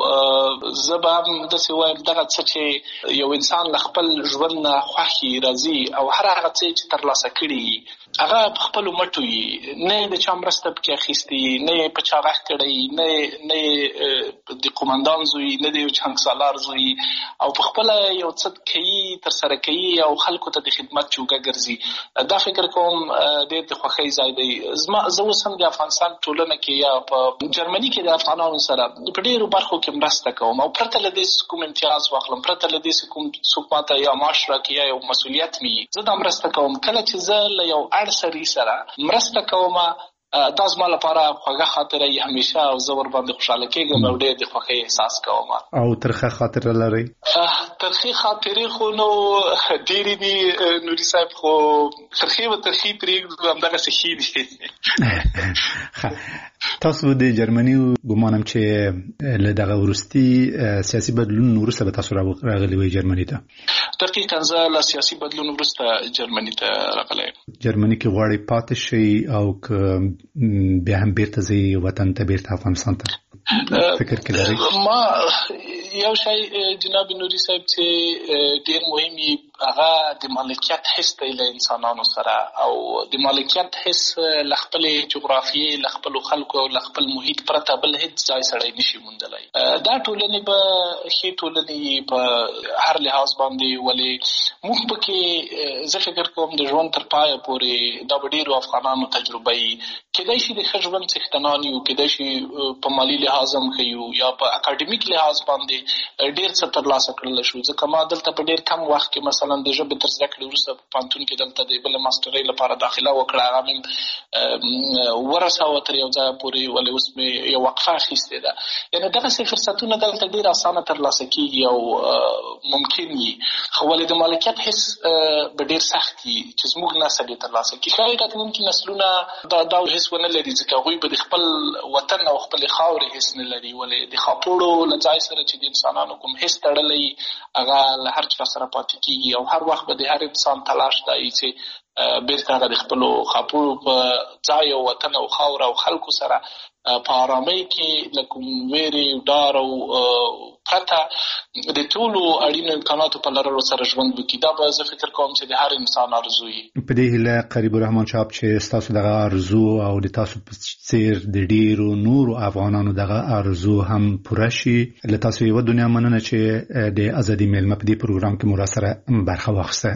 نو زه به هم داسې وایم دغه څه چې یو انسان له خپل ژوند نه خوښي راځي او هر هغه څه چې ترلاسه کړي هغه په خپلو مټو وي، نه یې د چا مرسته پکې اخیستې، نه یې په چا غږ کړی، نه نه یې د قومندان زوی، نه د یو چانګسالار زوی او په خپله یو څه کوي ترسره کوي او خلکو ته د خدمت چوکه ګرځي. دا فکر کوم ډېر د خوښۍ ځای دی. زما زه اوس هم د افغانستان ټولنه کې یا په جرمني کې د افغانانو سره په ډېرو برخو کې مرسته کوم او پرته له دې کوم امتیاز واخلم، پرته له دې کوم څوک ماته یا معاش راکړي یا یو مسؤلیت مې وي، زه دا مرسته کوم. کله چې زه له یو اړ سړي سره مرسته کوم دا زما لپاره خوږه خاطره یې همیشه او زه ورباندې خوشحاله کېږم او ډېر د خوښۍ احساس کوم. او ترخه خاطره لرئ؟ ترخې خاطرې خو نو ډېرې دي نوري صاحب، خو ترخې و ترخې پرېږدو همدغسې ښې دي. تاسو د جرمني ګمانم چې له دغه ورستي سیاسي بدلون وروسته به تاسو راغلي وي جرمني ته. دقیقاً زه له سیاسي بدلون وروسته جرمني ته راغلی. جرمني کې غواړي پاتې شي او که بیا هم بیرته ځي وطن ته، بیرته افغانستان ته؟ فکر کې لري ما یو شی جناب نوري صاحب چې ډیر مهمي هغه د مالکیت حس دی له انسانانو سره، او د مالکیت حس له خپل جغرافیې، له خپل خلکو او له خپل محیط پرته بل هیڅ ځای سړی نشي موندلی. دا ټولنې به ښې ټولنې په هر لحاظ باندې، ولې موږ پکې زه فکر کوم د ژوند تر پایه پورې دا به ډېرو افغانانو تجربه وي. کیدای شي د ښه ژوند څښتنان یو، کیدای شي په مالي لحاظ هم ښه یو، یا په اکاډمیک لحاظ باندې ډېر څه ترلاسه کړلی شو. ځکه ما دلته په ډېر کم وخت کې مثلا د ژبې تر زده کړې وروسته په پوهنتون کې دلته د بلې ماسټرۍ لپاره داخله وکړه. هغه مې ورسوه تر یو ځایه پورې، ولې اوس مې یو وقفه اخیستې ده. یعنې دغسې فرصتونه دلته ډېر اسانه ترلاسه کېږي او ممکن وي، خو ولې د مالکیت حس به ډېر سخت وي چې زموږ نسل یې ترلاسه کړي. ښایي راتلونکي نسلونه دا دا حس ونه لري، ځکه هغوی به د خپل وطن او خپلې خاورې حس نه لري. ولې د خاپوړو له ځای سره چې د انسانانو کوم حس تړلی هغه له هر چا سره پاتې کېږي، او هر وخت به د هر انسان تلاش دا وي چې بیرته هغه د خپلو خاپوړو په ځای او وطن او خاوره او خلکو سره په آرامۍ کې له کوم ویرې ډار او پرته د ټولو اړینو امکاناتو په لرلو سره ژوند وکړي. دا به زه فکر کوم چې د هر انسان ارزو وي. په دې هیله قریب الرحمن صاحب چې ستاسو دغه ارزو او د تاسو په څیر د ډیرو نورو افغانانو دغه ارزو هم پوره شي. له تاسو یو دنیا مننه چې د ازادي میلمه په دې پروګرام کې مو سره برخه واخیسته.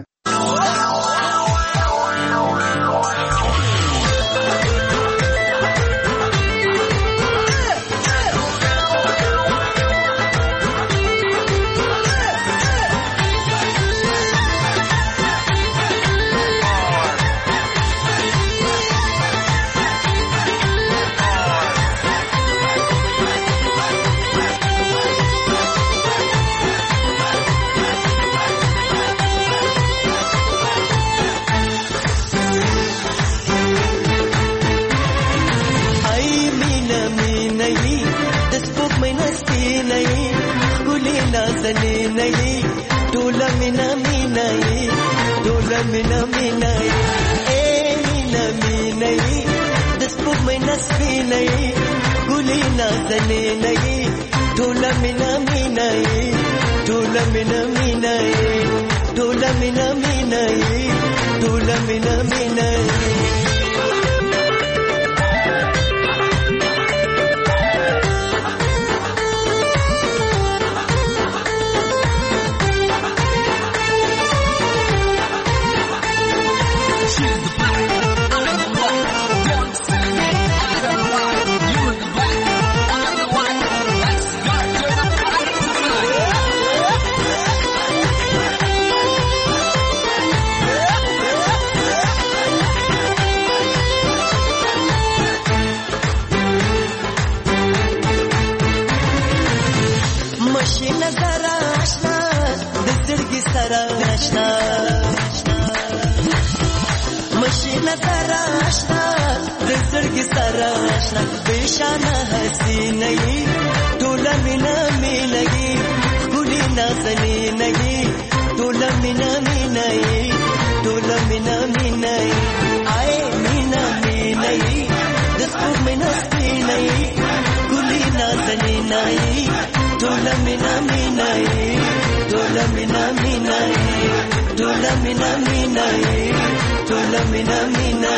Mina mina eh mina mina dasbuk mein nasbi nahi guli nazane nahi dola mina mina dola mina mina dola mina mina dola mina mina مشینه سره آشنا د زړګي سره آشنا بشانه حسینه ټوله مینا مینه ګولې نازنې نه ټوله مینا مینه ټوله مینا مینه آی مینا مینه د سپوږ مینا سپینه ګولې نازنې نه ټوله مینا مینه ټوله مینا مینه ټوله مینا مینه ټوله مینا مینه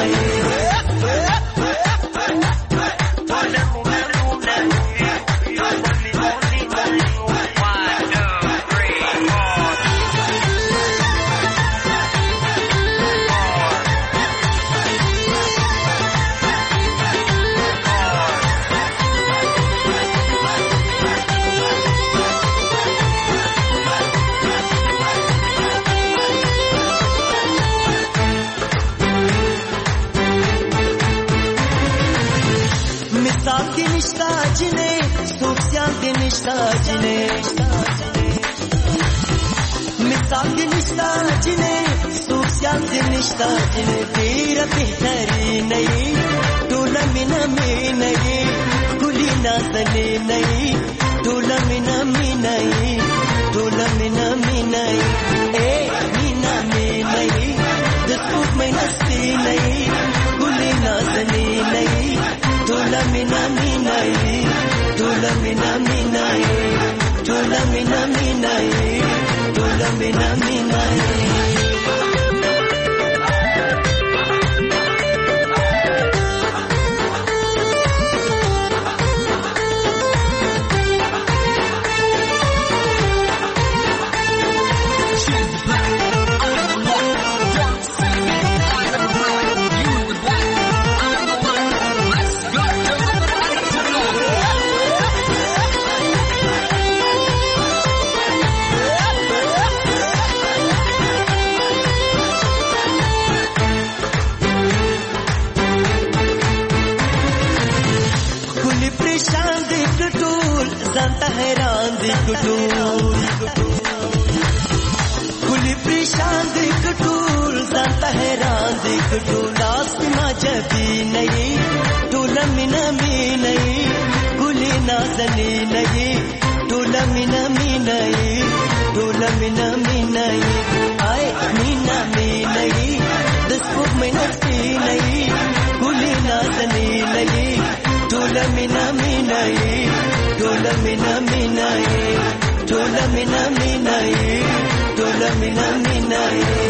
مثال دی نشتا جنے سوسیال دی نشتا جنے تیرا بہتری نہیں ٹولا مینا میں نہیں नाजनी नहीं टोला मीना मीनाई टोला मीना मीनाई ए मीना मीनाई दिसपुक में नस्ती नहीं गुली नाजनी नहीं टोला मीना मीनाई टोला मीना मीनाई टोला मीना मीनाई टोला मीना मीनाई हैरान दिखटूल कुली परेशान दिखटूल जानता हैरान दिखटूल आसमा जबी नहीं टोला मिना मी नहीं कुली नाजनी नहीं टोला मिना मी नहीं टोला मिना मी नहीं आए मीना मी नहीं दिसपुक में नस्ती नहीं कुली नाजनी नहीं टोला मिना मी नहीं टोला मीना मीनाई टोला मीना मीनाई टोला मीना मीनाई